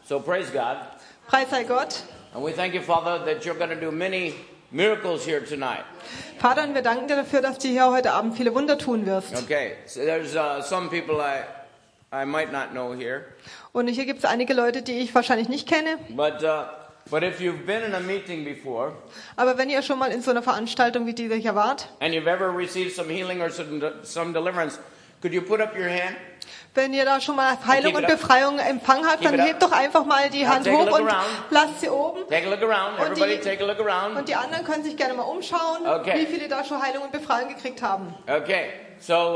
So praise God. Preis sei Gott. And we thank you, Father, that you're going to do many miracles here tonight. Vater, und wir danken dir dafür, dass du hier heute Abend viele Wunder tun wirst. Okay, so there's some people I might not know here. Und hier gibt es einige Leute, die ich wahrscheinlich nicht kenne. But if you've been in a meeting before, Aber wenn ihr schon mal in so einer Veranstaltung wie diese hier wart, and you've ever received some healing or some deliverance, could you put up your hand? wenn ihr da schon mal Heilung und Befreiung empfangen habt, dann hebt doch einfach mal die Hand hoch und lasst sie oben. Take a look around. Everybody take a look around. Und die anderen können sich gerne mal umschauen, wie viele da schon Heilung und Befreiung gekriegt haben. Okay, so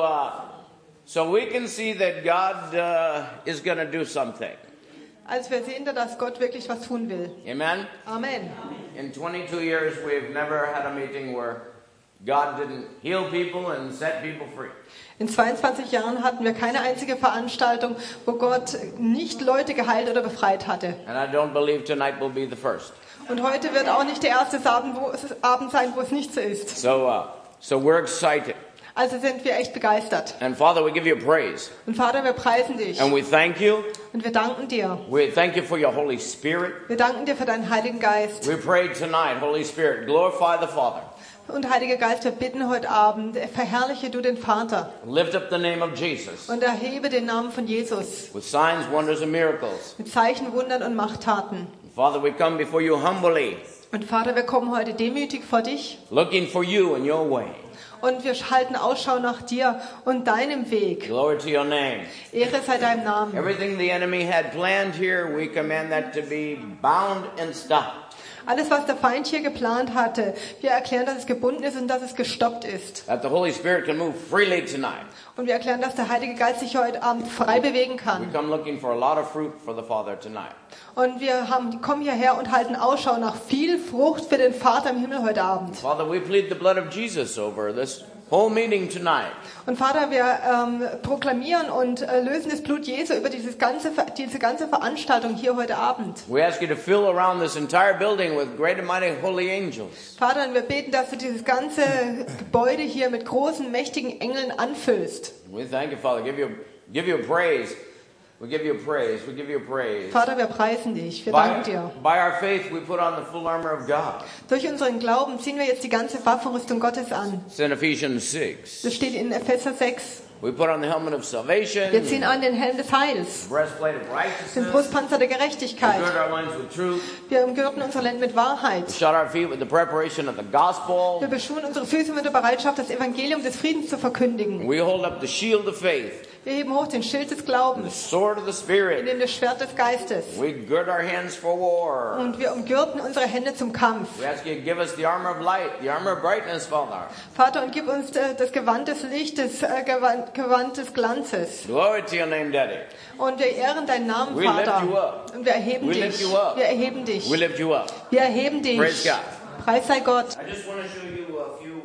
we can see that God is going to do something. Also wir sehen da, dass Gott wirklich was tun will. Amen? Amen. In 22 years, we've never had a meeting where God didn't heal people and set people free. In 22 Jahren hatten wir keine einzige Veranstaltung, wo Gott nicht Leute geheilt oder befreit hatte. And I don't believe tonight will be the first. Und heute wird auch nicht der erste Abend sein, wo es nicht so ist. So we're excited. Also sind wir echt begeistert. And Father, we give you praise. Und Vater, wir preisen dich. And we thank you. Und wir danken dir. We thank you for your Holy Spirit. Wir danken dir für deinen Heiligen Geist. We pray tonight, Holy Spirit, glorify the Father. Und Heiliger Geist, wir bitten heute Abend, verherrliche du den Vater. Lift up the name of Jesus. Und erhebe den Namen von Jesus. With signs, wonders and miracles. Mit Zeichen, Wundern und Machttaten. Father, we come before you humbly. Und Vater, wir kommen heute demütig vor dich. Looking for you and your way. Und wir halten Ausschau nach dir und deinem Weg. Glory to your name. Ehre sei deinem Namen. Everything the enemy had planned here, we command that to be bound and stopped. Alles, was der Feind hier geplant hatte, wir erklären, dass es gebunden ist und dass es gestoppt ist. That the Holy Spirit can move freely tonight. Und wir erklären, dass der Heilige Geist sich heute Abend frei bewegen We kann. come looking for a lot of fruit for the Father tonight. Und wir kommen hierher und halten Ausschau nach viel Frucht für den Vater im Himmel heute Abend. Father, we plead the blood of Jesus over this whole meeting tonight. Und Vater, wir proklamieren und lösen das Blut Jesu über diese ganze Veranstaltung hier heute Abend. We ask you to fill around this entire building with great and mighty holy angels. Vater, und wir beten, dass du dieses ganze Gebäude hier mit großen, mächtigen Engeln anfüllst. We thank you, Father. Give you praise. We give you praise. We give you praise. Vater, wir preisen dich. Wir danken dir. By our faith, we put on the full armor of God. Durch unseren Glauben ziehen wir jetzt die ganze Waffenrüstung Gottes an. It's in Ephesians 6. Das steht in Epheser 6. We put on the helmet of salvation. Wir ziehen an den Helm des Heils, Breastplate of den righteousness. Brustpanzer der We Gerechtigkeit. gird our loins with truth. Wir umgürten unsere Lenden mit Wahrheit. Shod our feet with the preparation of the gospel. Wir beschuhen unsere Füße mit der Bereitschaft, das Evangelium des Friedens zu verkündigen. We hold up the shield of faith. Wir heben hoch den Schild des The Glaubens, sword of the in Spirit. dem das Schwert des Geistes. We gird our hands for war. Und wir umgürten unsere Hände zum Kampf. We ask you to give us the armor of light, the armor of brightness, Father. Vater, und gib uns das Gewand des Lichtes, Gewand des Glanzes. Glory to your name, Daddy. Und wir ehren deinen Namen, We lift Vater. you up. Und wir erheben We dich. lift you up. Wir erheben dich. We lift you up. Wir erheben dich. Praise God. Preis sei Gott. I just want to show you a few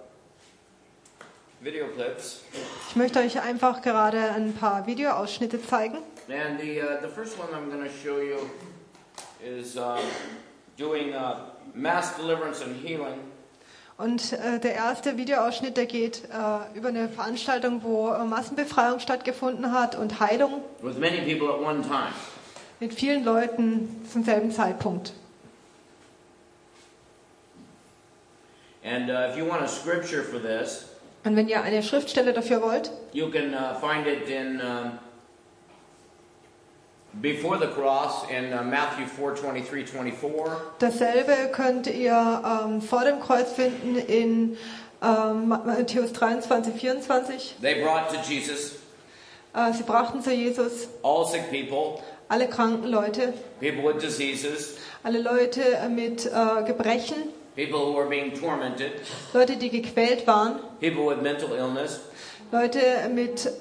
video clips. Ich möchte euch einfach gerade ein paar Videoausschnitte zeigen. And the first one I'm going to show you is doing mass deliverance and healing. Und der erste Videoausschnitt, der geht über eine Veranstaltung, wo Massenbefreiung stattgefunden hat und Heilung With many people at one time. mit vielen Leuten zum selben Zeitpunkt. And if you want a scripture for this, Und wenn ihr eine Schriftstelle dafür wollt, you can find it in before the cross in Matthew 4:23, 24. dasselbe könnt ihr vor dem Kreuz finden in Matthäus 23, 24. They brought to Jesus Sie brachten zu Jesus all sick people, alle kranken Leute, people with diseases, alle Leute mit Gebrechen, people who were being tormented, Leute, die gequält waren, people with mental illness, Leute mit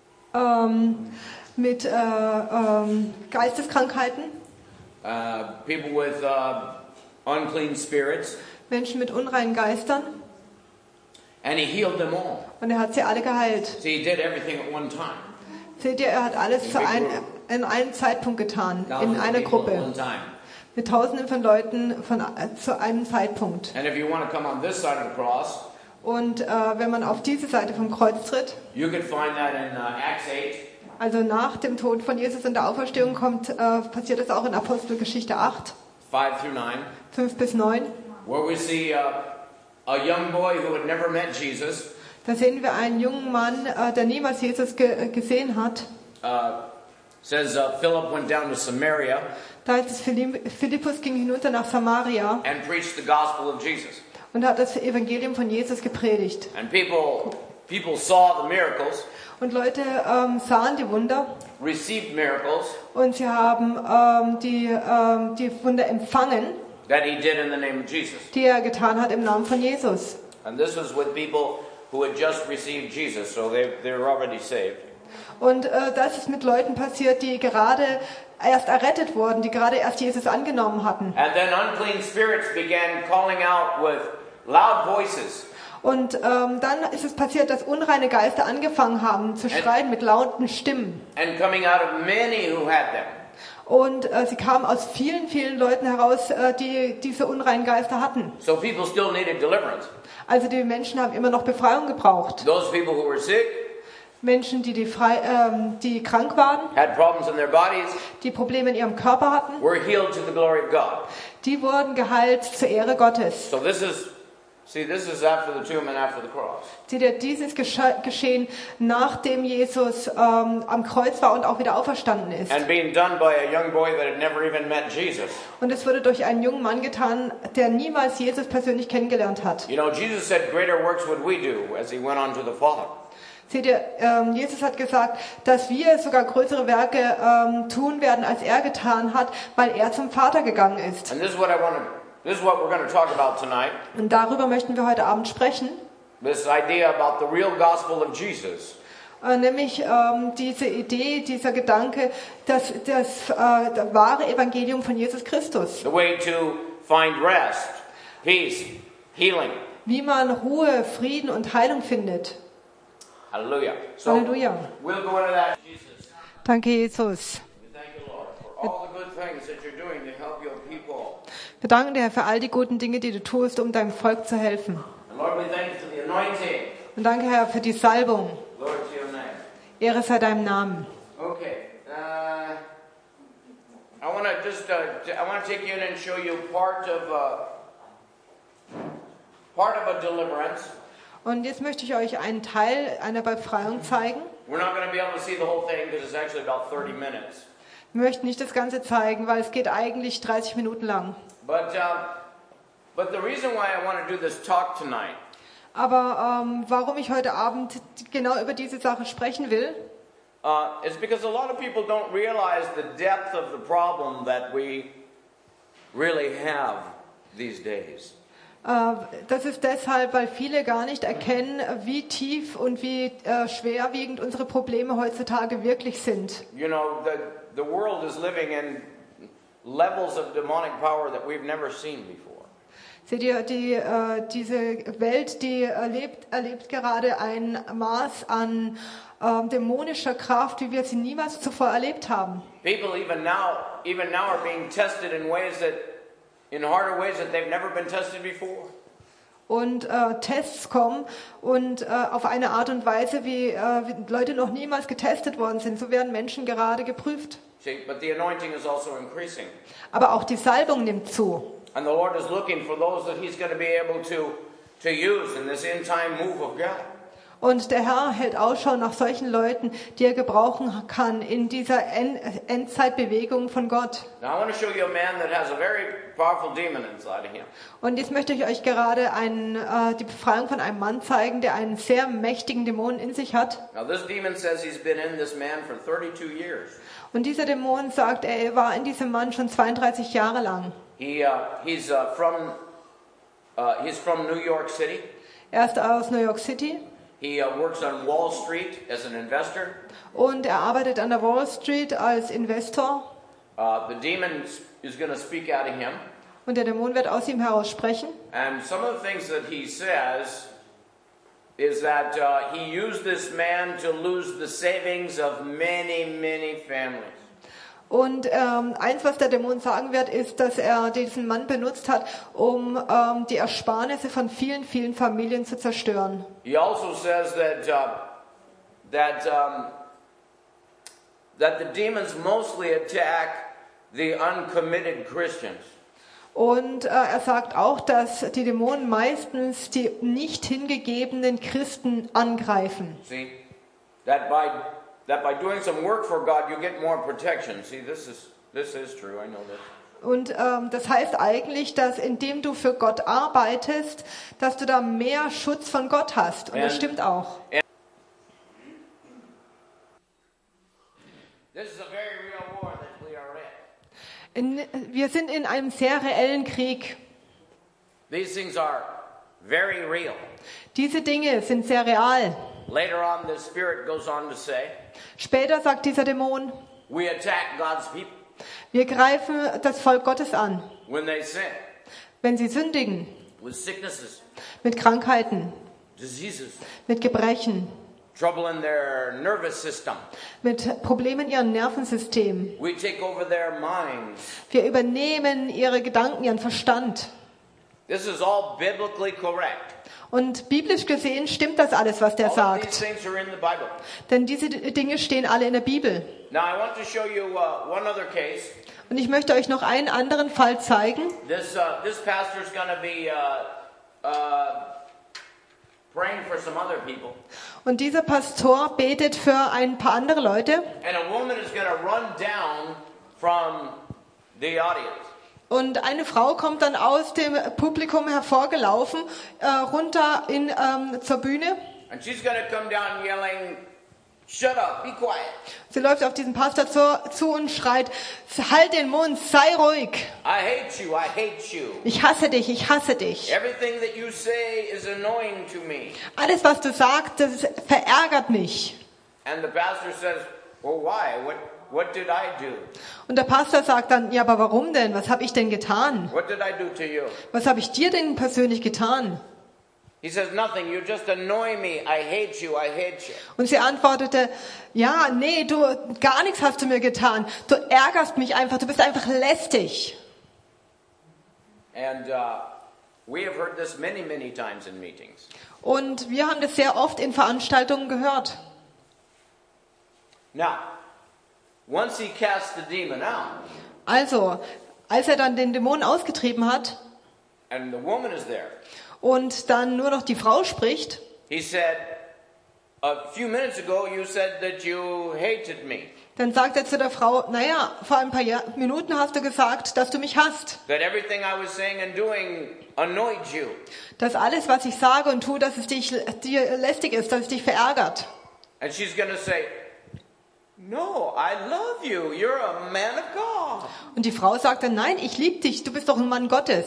Geisteskrankheiten, people with unclean spirits, Menschen mit unreinen Geistern. and he healed them all. Und er hat sie alle geheilt. So he did everything at one time. Seht ihr, er hat alles in einem Zeitpunkt getan, in Thousands of einer people at Gruppe. one time. Mit Tausenden von Leuten zu einem Zeitpunkt. And if you want to come on this side of the cross, Und wenn man auf diese Seite vom Kreuz tritt, you can find that in Acts 8. Also nach dem Tod von Jesus und der Auferstehung passiert es auch in Apostelgeschichte 8, 5 through 9, 5 bis 9. where we see a young boy who had never met Jesus. Da sehen wir einen jungen Mann, der niemals Jesus gesehen hat. Says Philip went down to Samaria Da heißt es, Philippus ging hinunter nach Samaria and preached the gospel of Jesus. und hat das Evangelium von Jesus gepredigt. And people saw the miracles, Und Leute sahen die Wunder received miracles und sie haben die Wunder empfangen, that he did in the name of Jesus. die er getan hat im Namen von Jesus. And this was with people who had just received Jesus, so they were already saved. Und das ist mit Leuten passiert, die gerade erst errettet wurden, die gerade erst Jesus angenommen hatten. And then unclean spirits began calling out with loud voices. Und dann ist es passiert, dass unreine Geister angefangen haben zu schreien mit lauten Stimmen. And coming out of many who had them. Und sie kamen aus vielen, vielen Leuten heraus, die diese unreinen Geister hatten. So people still needed deliverance. Also die Menschen haben immer noch Befreiung gebraucht. Those people who were sick, Menschen, die krank waren, had problems in their bodies, die Probleme in ihrem Körper hatten, were healed to the glory of God. die wurden geheilt zur Ehre Gottes. So this is after the tomb and after the cross. Seht ihr, dieses geschehen, nachdem Jesus am Kreuz war und auch wieder auferstanden ist. And being done by a young boy that had never even met Jesus. Und es wurde durch einen jungen Mann getan, der niemals Jesus persönlich kennengelernt hat. You know, Jesus said, "Greater works would we do," as he went on to the Father. Seht ihr, Jesus hat gesagt, dass wir sogar größere Werke tun werden, als er getan hat, weil er zum Vater gegangen ist. And this is what we're going to talk about tonight. Und darüber möchten wir heute Abend sprechen. This idea about the real gospel of Jesus. Nämlich diese Idee, dieser Gedanke, das wahre Evangelium von Jesus Christus. The way to find rest, peace, healing. Wie man Ruhe, Frieden und Heilung findet. Hallelujah. So Halleluja. we'll go into that. Jesus. Danke, Jesus. We thank you, Lord, for all the good things that you're doing to help your people. Wir danken dir, Herr, für all die guten Dinge, die du tust, um deinem Volk zu helfen. And Lord, we thank you for the anointing. Und danke, Herr, für die Salbung. Lord, to your name. Ehre sei deinem Namen. Okay. I want to take you in and show you part of a deliverance. Und jetzt möchte ich euch einen Teil einer Befreiung zeigen. We're not going to be able to see the whole thing because it's actually about 30 minutes. Wir möchten nicht das Ganze zeigen, weil es geht eigentlich 30 Minuten lang. But the reason why I want to do this talk tonight Aber warum ich heute Abend genau über diese Sache sprechen will, is because a lot of people don't realize the depth of the problem that we really have these days. das ist deshalb, weil viele gar nicht erkennen, wie tief und wie schwerwiegend unsere Probleme heutzutage wirklich sind. You know, the world is living in levels of demonic power that we've never seen before. Seht ihr, diese Welt, die erlebt gerade ein Maß an dämonischer Kraft, wie wir sie niemals zuvor erlebt haben. People even now are being tested in harder ways that they've never been tested before. Und Tests kommen und auf eine Art und Weise, wie Leute noch niemals getestet worden sind. So werden Menschen gerade geprüft. See, but the anointing is also increasing. Aber auch die Salbung nimmt zu. And the Lord is looking for those that He's going to be able to use in this end-time move of God. Und der Herr hält Ausschau nach solchen Leuten, die er gebrauchen kann in dieser Endzeitbewegung von Gott. Now I want to show you a man that has a very powerful demon inside of him. Und jetzt möchte ich euch gerade die Befreiung von einem Mann zeigen, der einen sehr mächtigen Dämon in sich hat. Now this demon says he's been in this man for 32 years. Und dieser Dämon sagt, er war in diesem Mann schon 32 Jahre lang. He's from New York City. Er ist aus New York City. He works on Wall Street as an investor. Und er arbeitet an der Wall Street als Investor. The demon is going to speak out of him. Und der Dämon wird aus ihm heraus sprechen. And some of the things that he says is that he used this man to lose the savings of many, many families. Und eins, was der Dämon sagen wird, ist, dass er diesen Mann benutzt hat, um die Ersparnisse von vielen, vielen Familien zu zerstören. He also says that that the demons mostly attack the uncommitted Christians. Und er sagt auch, dass die Dämonen meistens die nicht hingegebenen Christen angreifen. See, that by doing some work for God, you get more protection. See, this is true. I know this. Und das heißt eigentlich, dass indem du für Gott arbeitest, dass du da mehr Schutz von Gott hast. Und das stimmt auch. This is a very real war that we are in. Wir sind in einem sehr reellen Krieg. These things are very real. Diese Dinge sind sehr real. Later on, the Spirit goes on to say, Später sagt dieser Dämon, we attack God's people wir greifen das Volk Gottes an, when they sin, wenn sie sündigen, with sicknesses, mit Krankheiten, diseases, mit Gebrechen, trouble in their nervous system. mit Problemen in ihrem Nervensystem. We take over their minds. Wir übernehmen ihre Gedanken, ihren Verstand. This is all biblically correct. Und biblisch gesehen stimmt das alles, was der All of these sagt. things are in the Bible. Denn diese Dinge stehen alle in der Bibel. Now, I want to show you one other case. Und ich möchte euch noch einen anderen Fall zeigen. This pastor is going to be praying for some other people. Und dieser Pastor betet für ein paar andere Leute. And a woman is going to run down from the audience. Und eine Frau kommt dann aus dem Publikum hervorgelaufen, runter zur Bühne. And she's going to come down yelling, shut up, be quiet. Sie läuft auf diesen Pastor zu und schreit, halt den Mund, sei ruhig. I hate you, I hate you. Ich hasse dich, ich hasse dich. Everything that you say is annoying to me. Alles, was du sagst, das verärgert mich. And the pastor says, well, why? What did I do? Und der Pastor sagt dann, ja, aber warum denn? Was habe ich denn getan? What did I do to you? Was habe ich dir denn persönlich getan? He says, nothing, you just annoy me. I hate you, I hate you. Und sie antwortete, ja, nee, du, gar nichts hast du mir getan. Du ärgerst mich einfach, du bist einfach lästig. And we have heard this many, many times in meetings. Und wir haben das sehr oft in Veranstaltungen gehört. Now, once he cast the demon out, Also, als er dann den Dämon ausgetrieben hat and the woman is there, und dann nur noch die Frau spricht, he said, a few minutes ago you said that you hated me, dann sagt er zu der Frau, naja, vor ein paar Minuten hast du gesagt, dass du mich hasst. that everything I was saying and doing annoyed you. Dass alles, was ich sage und tue, dass es dir lästig ist, dass es dich verärgert. And she's going to say, no, I love you. You're a man of God. Und die Frau sagt dann, nein, ich liebe dich, du bist doch ein Mann Gottes.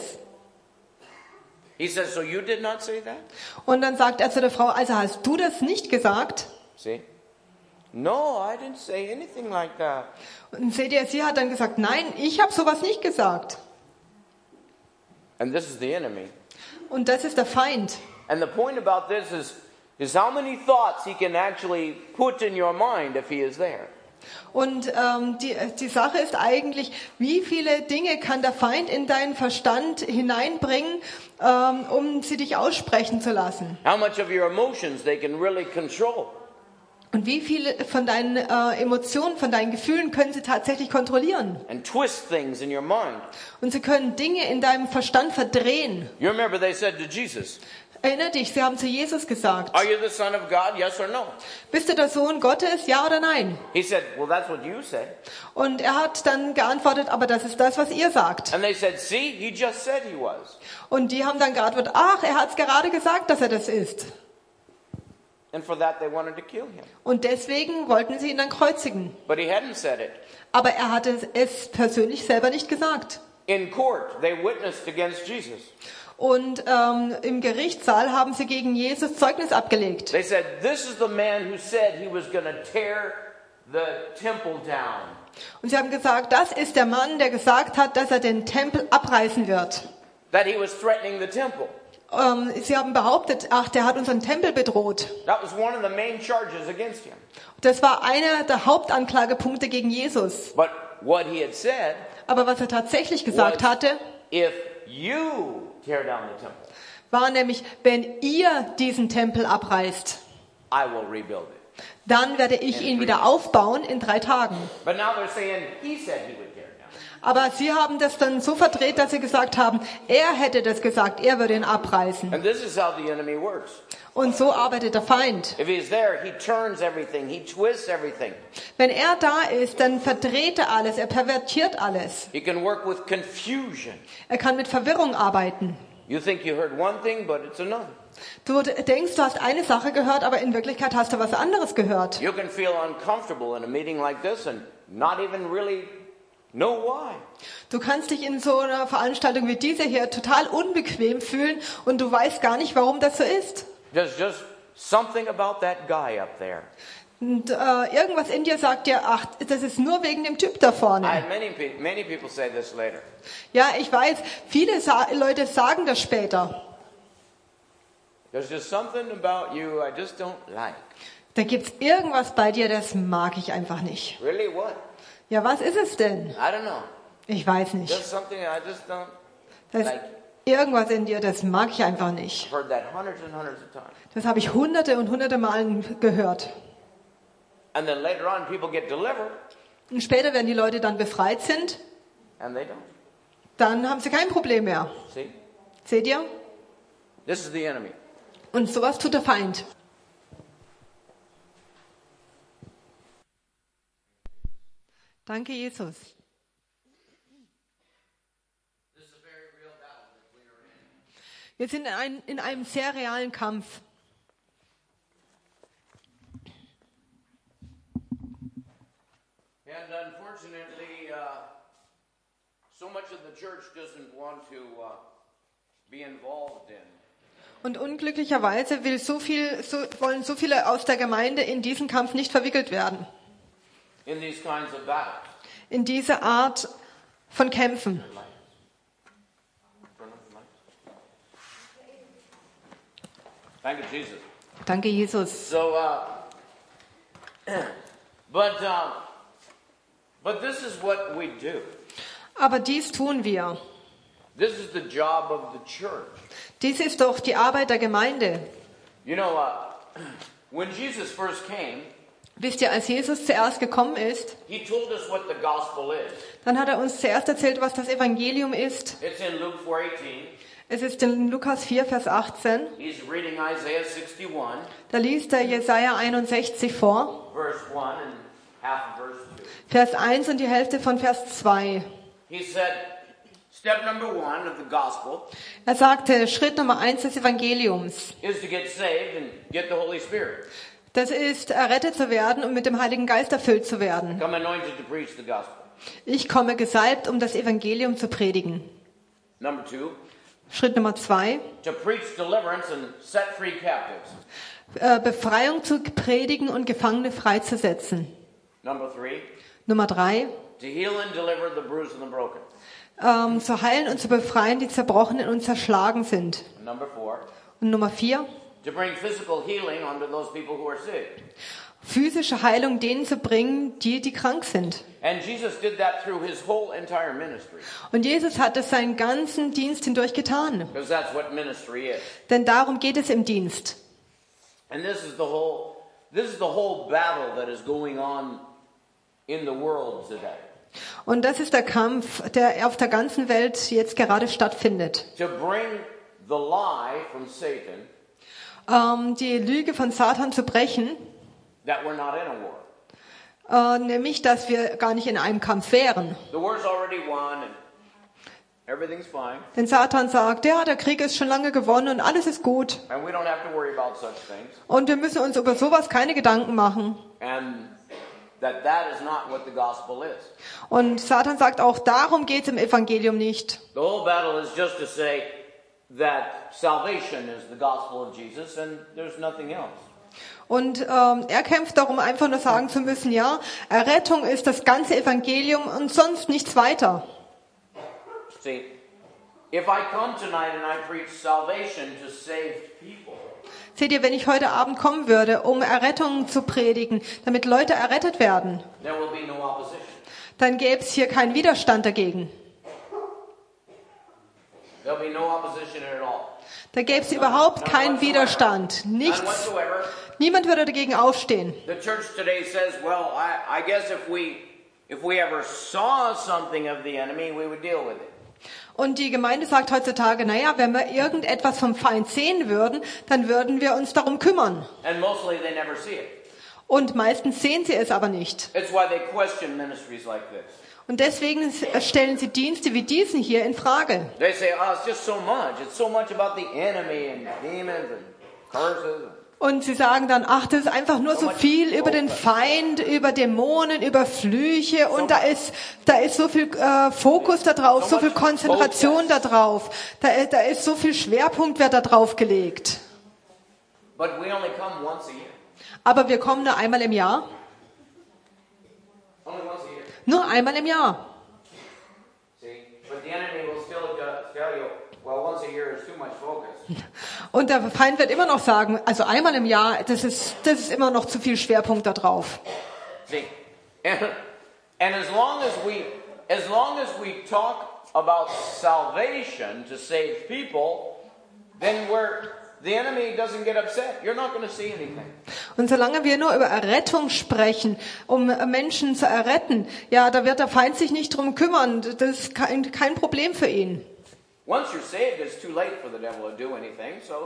He says, so you did not say that? Und dann sagt er zu der Frau, also hast du das nicht gesagt? See? No, I didn't say anything like that. Und seht ihr, sie hat dann gesagt, nein, ich habe sowas nicht gesagt. And this is the enemy. Und das ist der Feind. And the point about this is how many thoughts he can actually put in your mind if he is there. Und die Sache ist eigentlich, wie viele Dinge kann der Feind in deinen Verstand hineinbringen, um sie dich aussprechen zu lassen? How much of your emotions they can really control. Und wie viele von deinen Emotionen, von deinen Gefühlen können sie tatsächlich kontrollieren? And twist things in your mind. Und sie können Dinge in deinem Verstand verdrehen. You remember they said to Jesus, Erinner dich, sie haben zu Jesus gesagt, are you the Son of God, yes or no? bist du der Sohn Gottes, ja oder nein? He said, well, that's what you said. Und er hat dann geantwortet, aber das ist das, was ihr sagt. And they said, see, he just said he was. Und die haben dann geantwortet, ach, er hat es gerade gesagt, dass er das ist. And for that they wanted to kill him. Und deswegen wollten sie ihn dann kreuzigen. But he hadn't said it. Aber er hatte es persönlich selber nicht gesagt. In court, they witnessed against Jesus. Und im Gerichtssaal haben sie gegen Jesus Zeugnis abgelegt. They said, this is the man who said he was going to tear the temple down. Und sie haben gesagt, das ist der Mann, der gesagt hat, dass er den Tempel abreißen wird. That he was threatening the temple. Sie haben behauptet, ach, der hat unseren Tempel bedroht. That was one of the main charges against him. Das war einer der Hauptanklagepunkte gegen Jesus. But what he had said Aber was er tatsächlich gesagt hatte, if you tear down the temple, war nämlich, wenn ihr diesen Tempel abreißt, I will rebuild it. dann werde ich ihn wieder aufbauen in 3 Tagen. But now they're saying he said he would tear it down. Aber sie haben das dann so verdreht, dass sie gesagt haben, er hätte das gesagt, er würde ihn abreißen. And this is how the enemy works. Und so arbeitet der Feind. If he's there, he turns everything, he twists everything. Wenn er da ist, dann verdreht er alles, er pervertiert alles. He can work with confusion. Er kann mit Verwirrung arbeiten. You think you heard one thing, but it's another. Du denkst, du hast eine Sache gehört, aber in Wirklichkeit hast du was anderes gehört. You can feel uncomfortable in a meeting like this and not even really know why. Du kannst dich in so einer Veranstaltung wie diese hier total unbequem fühlen und du weißt gar nicht, warum das so ist. There's just something about that guy up there. Und irgendwas in dir sagt dir, ach, das ist nur wegen dem Typ da vorne. Many people say this later. Ja, ich weiß, viele Leute sagen das später. There's just something about you I just don't like. Da gibt's irgendwas bei dir, das mag ich einfach nicht. Really, what? Ja, was ist es denn? I don't know. Ich weiß nicht. There's something I just don't Da ist like. irgendwas in dir, das mag ich einfach nicht. I've heard that hundreds and hundreds of times. Das habe ich hunderte und hunderte Malen gehört. And then later on, people get delivered, Und später, wenn die Leute dann befreit sind, and they don't. dann haben sie kein Problem mehr. See? Seht ihr? This is the enemy. Und sowas tut der Feind. Danke, Jesus. Wir sind in einem sehr realen Kampf. And unfortunately, so much of the church doesn't want to be involved in. Und unglücklicherweise wollen so viele aus der Gemeinde in diesen Kampf nicht verwickelt werden. In these kinds of battles. In diese Art von Kämpfen. Thank you, Jesus. Danke, Jesus. So, but this is what we do. Aber dies tun wir. This is the job of the church. Dies ist doch die Arbeit der Gemeinde. You know, when Jesus first came, Wisst ihr, als Jesus zuerst gekommen ist, he told us what the gospel is. dann hat er uns zuerst erzählt, was das Evangelium ist. It's in Luke 4:18. Es ist in Lukas 4, Vers 18. He's reading Isaiah 61, Da liest er Jesaja 61 vor, verse 1 and half of verse 2. Vers 1 und die Hälfte von Vers 2. He said, step number 1 of the gospel Er sagte, Schritt Nummer 1 des Evangeliums. is to get saved and get the Holy Spirit. Das ist, errettet zu werden und mit dem Heiligen Geist erfüllt zu werden. Come anointed to preach the gospel. Ich komme gesalbt, um das Evangelium zu predigen. Number 2, Schritt Nummer 2, to preach deliverance and set free captives. Befreiung zu predigen und Gefangene freizusetzen. Number 3, Nummer 3, to heal and deliver the bruised and the broken. zu heilen und zu befreien, die zerbrochenen und zerschlagen sind. And number 4, Und Nummer 4, to bring physical healing unto those people who are sick. physische Heilung denen zu bringen, die krank sind. And Jesus did that through his whole entire ministry. Und Jesus hat es seinen ganzen Dienst hindurch getan. Because that's what ministry is. Denn darum geht es im Dienst. And this is the whole battle that is going on in the world today. Und das ist der Kampf, der auf der ganzen Welt jetzt gerade stattfindet. To bring the lie from Satan Die Lüge von Satan zu brechen, that we're not in a war. nämlich, dass wir gar nicht in einem Kampf wären. The war's already won and everything's fine. Denn Satan sagt, ja, der Krieg ist schon lange gewonnen und alles ist gut. And we don't have to worry about such things. Und wir müssen uns über sowas keine Gedanken machen. And that is not what the gospel is. Und Satan sagt auch, darum geht es im Evangelium nicht. The whole battle is just to say that salvation is the gospel of Jesus and there's nothing else. Und er kämpft darum, einfach nur sagen zu müssen, ja, Errettung ist das ganze Evangelium und sonst nichts weiter. See, if I come tonight and I preach salvation to saved people, Seht ihr, wenn ich heute Abend kommen würde, um Errettung zu predigen, damit Leute errettet werden, there will be no opposition. dann gäbe es hier keinen Widerstand dagegen. There'll be no opposition at all. Da gäbe es überhaupt keinen Widerstand. None Nichts. whatsoever. Niemand würde dagegen aufstehen. The church today says, well, I guess if we ever saw something of the enemy, we would deal with it. Und die Gemeinde sagt heutzutage, naja, wenn wir irgendetwas vom Feind sehen würden, dann würden wir uns darum kümmern. And mostly they never see it. Und meistens sehen sie es aber nicht. It's why they question ministries like this. Und deswegen stellen sie Dienste wie diesen hier in Frage. They say, oh, it's just so much. It's so much about the enemy and demons and curses. Und sie sagen dann, ach, das ist einfach nur so viel über den Feind, über Dämonen, über Flüche und da ist so viel Fokus da drauf, so viel Konzentration da drauf, da ist so viel Schwerpunkt wird da drauf gelegt. But we only come once a year. Aber wir kommen nur einmal im Jahr. Only once a year. Nur einmal im Jahr. See? But the enemy will still tell you, well, once a year is too much focus. Und der Feind wird immer noch sagen, also einmal im Jahr, das ist immer noch zu viel Schwerpunkt da drauf. See? And as long as we talk about salvation to save people, then the enemy doesn't get upset. You're not going to see anything. Und solange wir nur über Errettung sprechen, um Menschen zu erretten, ja, da wird der Feind sich nicht drum kümmern. Das ist kein Problem für ihn. Once you're saved, it's too late for the devil to do anything, so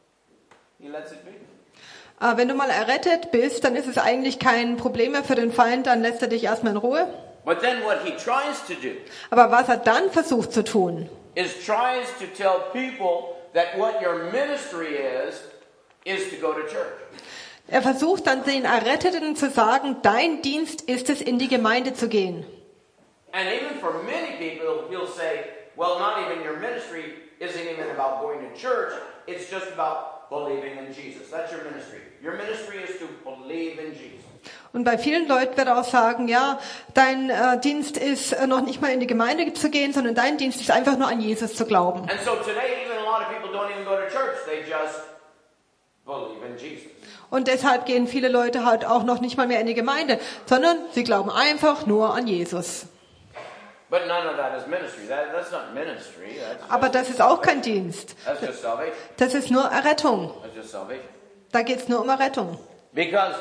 he lets it be. Wenn du mal errettet bist, dann ist es eigentlich kein Problem mehr für den Feind, dann lässt er dich erstmal in Ruhe. But then what he tries to do Aber was er dann versucht zu tun, is tries to tell people that what your ministry is to go to church. er versucht dann den Erretteten zu sagen, dein Dienst ist es, in die Gemeinde zu gehen. And even for many people, he'll say, well, not even your ministry isn't even about going to church. It's just about believing in Jesus. That's your ministry. Your ministry is to believe in Jesus. Und bei vielen Leuten wird er auch sagen, ja, dein Dienst ist noch nicht mal in die Gemeinde zu gehen, sondern dein Dienst ist einfach nur an Jesus zu glauben. And so today, even a lot of people don't even go to church. They just believe in Jesus. Und deshalb gehen viele Leute halt auch noch nicht mal mehr in die Gemeinde, sondern sie glauben einfach nur an Jesus. But none of that is ministry. That's not ministry. Aber das ist auch kein Dienst. That's just salvation. Das ist nur Errettung. That's just salvation. Da geht es nur um Errettung. Because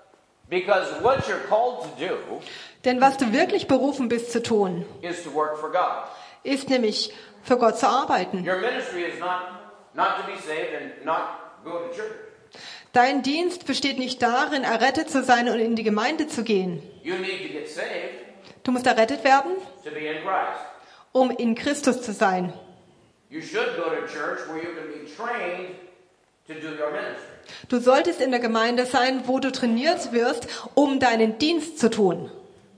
what you're called to do Denn was du wirklich berufen bist zu tun, is to work for God. ist nämlich für Gott zu arbeiten. Your ministry is not to be saved and not go to church. Dein Dienst besteht nicht darin, errettet zu sein und in die Gemeinde zu gehen. You need to get saved Du musst errettet werden, to be in Christ. um in Christus zu sein. You should go to church where you can be trained to do your ministry. Du solltest in der Gemeinde sein, wo du trainiert wirst, um deinen Dienst zu tun.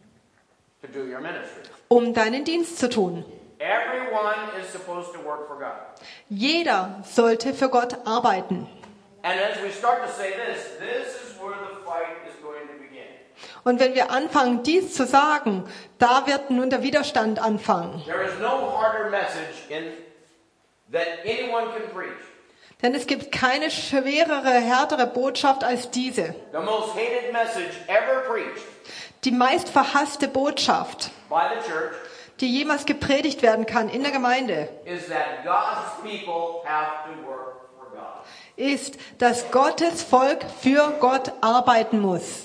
To do your ministry. Um deinen Dienst zu tun. Everyone is supposed to work for God. Jeder sollte für Gott arbeiten. And as we start to say this is where the fight is going to begin. Und wenn wir anfangen, dies zu sagen, da wird nun der Widerstand anfangen. There is no harder message that anyone can preach. Denn es gibt keine schwerere, härtere Botschaft als diese. The most hated message ever preached Die meist verhasste Botschaft, by the church die jemals gepredigt werden kann in der Gemeinde, is that God's people have to work for God. ist, dass Gottes Volk für Gott arbeiten muss.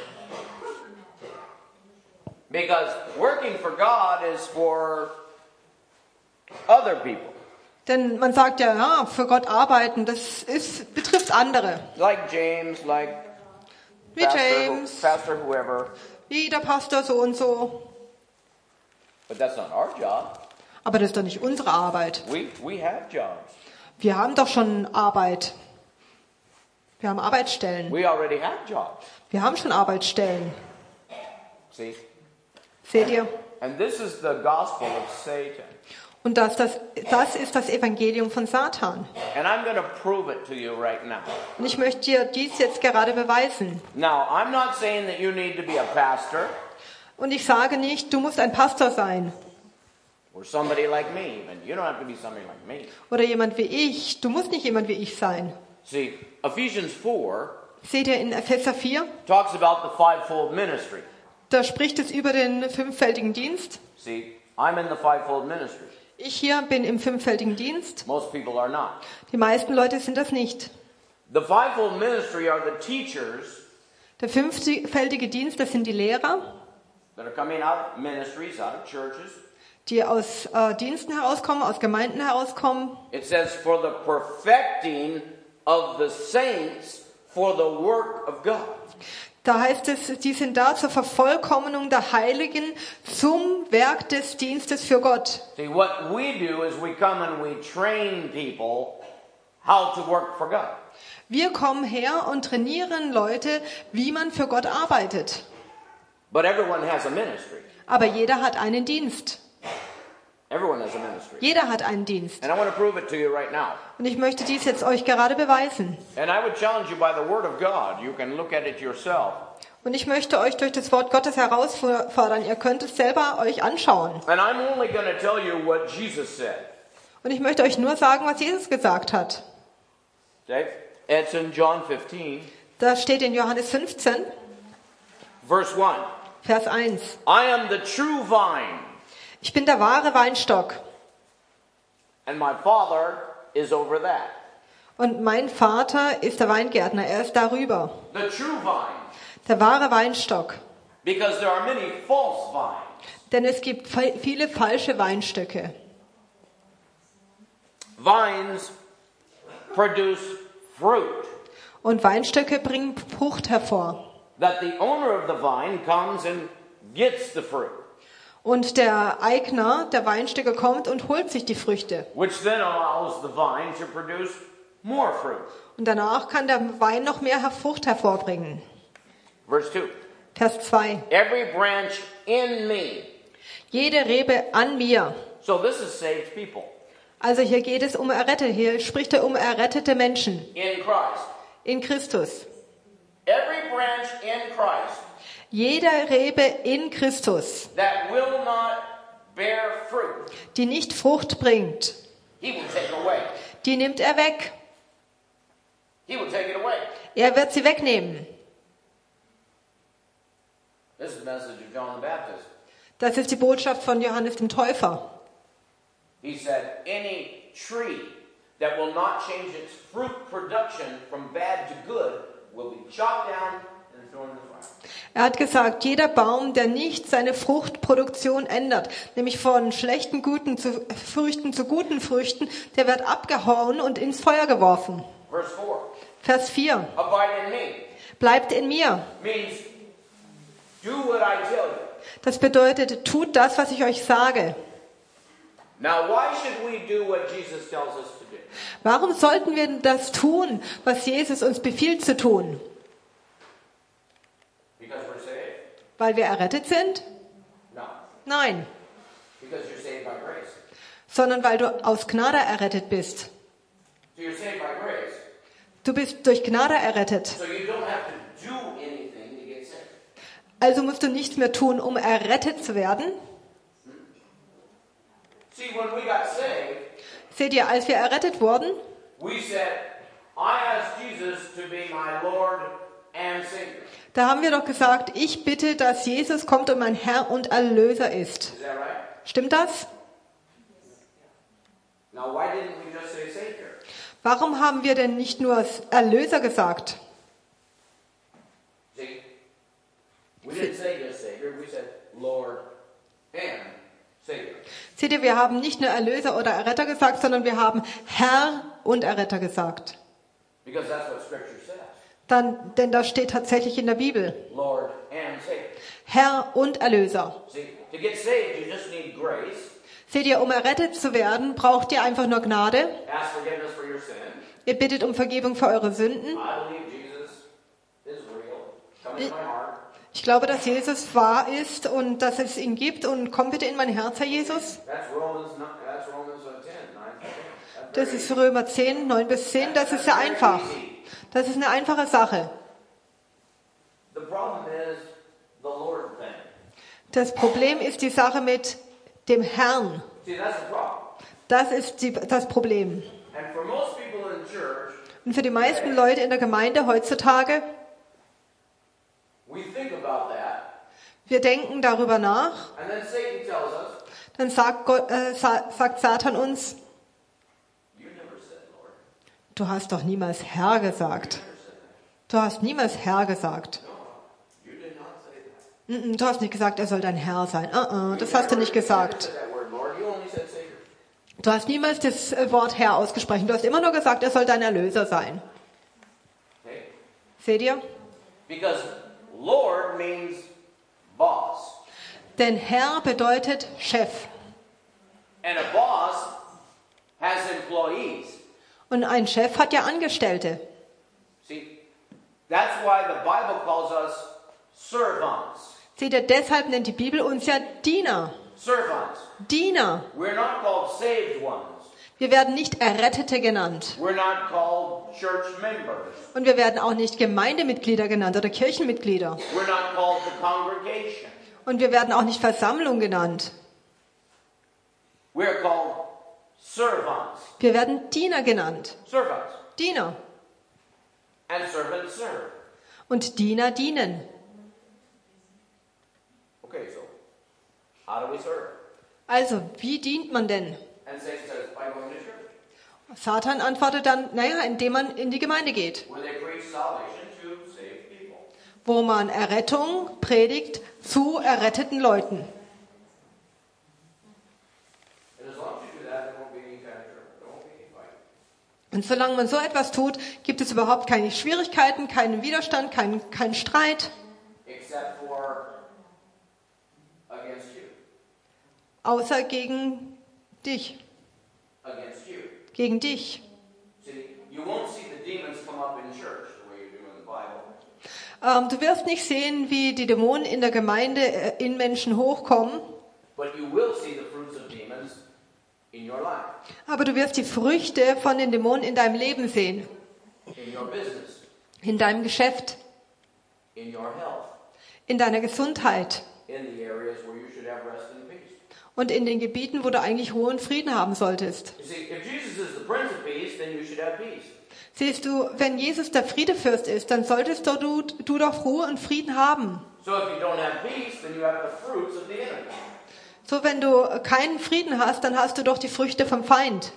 Because working for God is for other people. Denn man sagt ja, für Gott arbeiten, betrifft andere. Like James, like Wie James, Pastor whoever. wie der Pastor so und so. But that's not our job. Aber das ist doch nicht unsere Arbeit. We have jobs. Wir haben doch schon Arbeit. Wir haben Arbeitsstellen. We already have jobs. Wir haben schon Arbeitsstellen. See? Seht ihr? And this is the gospel of Satan. Und das ist das Evangelium von Satan. And I'm going to prove it to you right now. Und ich möchte dir dies jetzt gerade beweisen. Now, I'm not saying that you need to be a pastor Und ich sage nicht, du musst ein Pastor sein. or somebody like me even. You don't have to be somebody like me. Oder jemand wie ich. Du musst nicht jemand wie ich sein. See, Ephesians 4 Seht ihr in Epheser 4? talks about the fivefold ministry. Da spricht es über den fünffältigen Dienst. See, I'm in the fivefold ministry. Ich hier bin im fünffältigen Dienst. Most people are not. Die meisten Leute sind das nicht. The fivefold ministry are the teachers Der fünffältige Dienst, das sind die Lehrer, that are coming out of ministries, out of churches. die aus Diensten herauskommen, aus Gemeinden herauskommen. It says, for the perfecting of the saints for the work of God. Da heißt es, die sind da zur Vervollkommnung der Heiligen zum Werk des Dienstes für Gott. See, what we do is we come and we train people how to work for God. Wir kommen her und trainieren Leute, wie man für Gott arbeitet. But everyone has a ministry. Aber jeder hat einen Dienst. Everyone has a ministry. Jeder hat einen Dienst. And I want to prove it to you right now. Und ich möchte dies jetzt euch gerade beweisen. And I would challenge you by the word of God. You can look at it yourself. Und ich möchte euch durch das Wort Gottes herausfordern. Ihr könnt es selber euch anschauen. And I'm only going to tell you what Jesus said. Und ich möchte euch nur sagen, was Jesus gesagt hat. Okay? It's in John 15, Das steht in Johannes 15, verse 1. Vers 1. I am the true vine, Ich bin der wahre Weinstock and my Father is over that. und mein Vater ist der Weingärtner. Er ist darüber. The true vine, Der wahre Weinstock. because there are many false vines. Denn es gibt viele falsche Weinstöcke. Vines produce fruit, Und Weinstöcke bringen Frucht hervor. that the owner of the vine comes and gets the fruit, Und der Eigner der Weinstöcke kommt und holt sich die Früchte. which then allows the vine to produce more fruit. Und danach kann der Wein noch mehr Frucht hervorbringen. Verse 2. Vers 2. Every branch in me. Jede Rebe an mir. So this is saved people Also hier geht es um Errettete. Hier spricht er um errettete Menschen in Christ. in Christus. Every branch in Christ Jede Rebe in Christus, that will not bear fruit, die nicht Frucht bringt, he will take it away. die nimmt er weg. He will take it away. Er wird sie wegnehmen. This is the message of John the Baptist. Das ist die Botschaft von Johannes dem Täufer. He said, any tree that will not change its fruit production from bad to good will be chopped down and thrown in the fire. Er hat gesagt, jeder Baum, der nicht seine Fruchtproduktion ändert, nämlich von schlechten Früchten zu guten Früchten, der wird abgehauen und ins Feuer geworfen. Verse 4. Vers 4. Abide in me Bleibt in mir. means do what I tell you. Das bedeutet, tut das, was ich euch sage. Now, why should we do what Jesus tells us to do? Warum sollten wir das tun, was Jesus uns befiehlt zu tun? Because we're saved? Weil wir errettet sind? No. Nein. Because you're saved by grace. Sondern weil du aus Gnade errettet bist. So you're saved by grace. Du bist durch Gnade errettet. So you don't have to do anything to get saved. Also musst du nichts mehr tun, um errettet zu werden. See, when we got saved, Seht ihr, als wir errettet wurden, we said, I asked Jesus to be my Lord and Savior. da haben wir doch gesagt, ich bitte, dass Jesus kommt und mein Herr und Erlöser ist. Is that right? Stimmt das? Now, why didn't we just say Savior? Warum haben wir denn nicht nur Erlöser gesagt? See, we didn't say just Savior, we said Lord and Savior. Seht ihr, wir haben nicht nur Erlöser oder Erretter gesagt, sondern wir haben Herr und Erretter gesagt. Because that's what Scripture says. Denn das steht tatsächlich in der Bibel. Lord and Savior. Herr und Erlöser. See, to get saved, you just need grace. Seht ihr, um errettet zu werden, braucht ihr einfach nur Gnade. Ask forgiveness for your sin. Ihr bittet um Vergebung für eure Sünden. I believe Jesus is real. Come into my heart. Ich glaube, dass Jesus wahr ist und dass es ihn gibt. Und komm bitte in mein Herz, Herr Jesus. That's Romans 10, 9 to 10. Das ist Römer 10, 9 bis 10. Das ist sehr einfach. Das ist eine einfache Sache. The problem is the Lord thing. Das Problem ist die Sache mit dem Herrn. See, that's the problem. Das ist das Problem. And for most people in church, Und für die meisten Leute in der Gemeinde heutzutage, we think about that, wir denken darüber nach. and then Satan tells us, dann sagt Satan uns, du hast doch niemals Herr gesagt. Du hast niemals Herr gesagt. Du hast nicht gesagt, er soll dein Herr sein. Das hast du nicht gesagt. Du hast niemals das Wort Herr ausgesprochen. Du hast immer nur gesagt, er soll dein Erlöser sein. Seht ihr? Because Lord means boss. Denn Herr bedeutet Chef. And a boss has employees. Und ein Chef hat ja Angestellte. See, that's why the Bible calls us servants. Seht ihr, deshalb nennt die Bibel uns ja Diener. Servants. Diener. We're not called saved ones. Wir werden nicht Errettete genannt. We're not called church members. Und wir werden auch nicht Gemeindemitglieder genannt oder Kirchenmitglieder. We're not called the congregation. Und wir werden auch nicht Versammlung genannt. We're called servants. Wir werden Diener genannt. Servants. Diener. And servants serve. Und Diener dienen. Okay, so how do we serve? Also, wie dient man denn? And Satan says, by going to church. Satan antwortet dann, indem man in die Gemeinde geht, Where they preach salvation to save people. wo man Errettung predigt zu erretteten Leuten. And as long as you do that, there won't be any kind of trouble. There won't be any fight. Und solange man so etwas tut, gibt es überhaupt keine Schwierigkeiten, keinen Widerstand, keinen Streit, Except for against you. außer gegen dich. Against you. Gegen dich. See, you won't see the demons come up in church the way you do in the Bible. Du wirst nicht sehen, wie die Dämonen in der Gemeinde in Menschen hochkommen, But you will see the fruits of demons in your life, aber du wirst die Früchte von den Dämonen in deinem Leben sehen, in your business, in deinem Geschäft, in your health, in deiner Gesundheit in the areas where you should have rest and peace. und in den Gebieten, wo du eigentlich Ruhe und Frieden haben solltest. You see, if Jesus is the Prince of Peace, then you should have peace. Siehst du, wenn Jesus der Friedefürst ist, dann solltest du doch Ruhe und Frieden haben. So if you don't have peace, then you have the fruits of the enemy. So, wenn du keinen Frieden hast, dann hast du doch die Früchte vom Feind.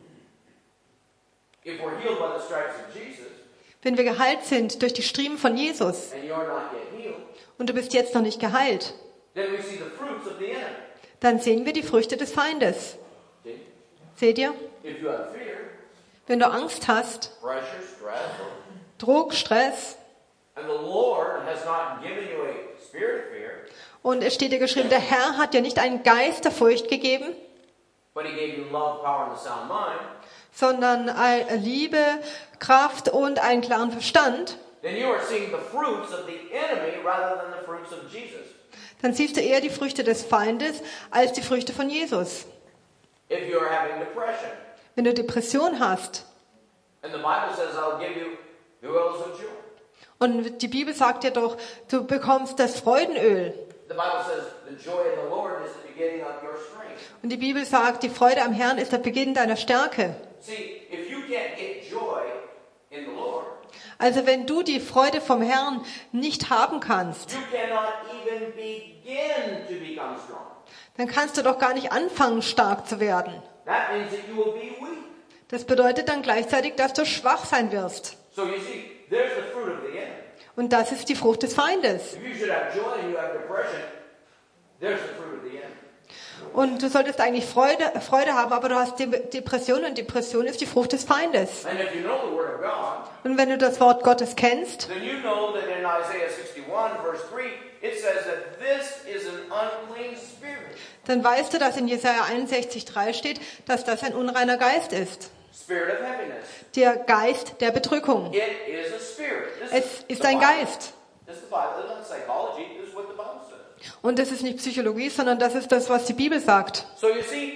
If we're healed by the stripes of Jesus, Wenn wir geheilt sind durch die Striemen von Jesus and you're not yet healed, und du bist jetzt noch nicht geheilt, then we see the fruits of the enemy. dann sehen wir die Früchte des Feindes. See? Seht ihr? If you have fear, Wenn du Angst hast, pressure, stress, Druck, Stress, and the Lord has not given you a spirit of fear, und es steht dir geschrieben, der Herr hat dir nicht einen Geist der Furcht gegeben, but He gave you love, power, and a sound mind, sondern Liebe, Kraft und einen klaren Verstand, then you are seeing the fruits of the enemy rather than the fruits of Jesus. dann siehst du eher die Früchte des Feindes als die Früchte von Jesus. If you are having depression, Wenn du Depression hast, and the Bible says, I'll give you the oils of joy. und die Bibel sagt dir doch, du bekommst das Freudenöl. The Bible says, the joy of the Lord is the beginning of your strength. Und die Bibel sagt, die Freude am Herrn ist der Beginn deiner Stärke. See, if you can't get joy in the Lord, Also wenn du die Freude vom Herrn nicht haben kannst, you cannot even begin to become strong. dann kannst du doch gar nicht anfangen, stark zu werden. That means that you will be weak. Das bedeutet dann gleichzeitig, dass du schwach sein wirst. So you see, there's the fruit of the enemy. Und das ist die Frucht des Feindes. If you should have joy and you have depression, there's the fruit of the enemy. Und du solltest eigentlich Freude haben, aber du hast Depression und Depression ist die Frucht des Feindes. And if you know the Word of God, Und wenn du das Wort Gottes kennst, then you know that in Isaiah 61, verse 3, it says that this is an unclean spirit. dann weißt du, dass in Jesaja 61,3 steht, dass das ein unreiner Geist ist. Spirit of heaviness. Der Geist der Bedrückung. It is a spirit. Es ist ein Geist. This is the Bible. It's not psychology. This is what the Bible says. Und das ist nicht Psychologie, sondern das ist das, was die Bibel sagt. So you see,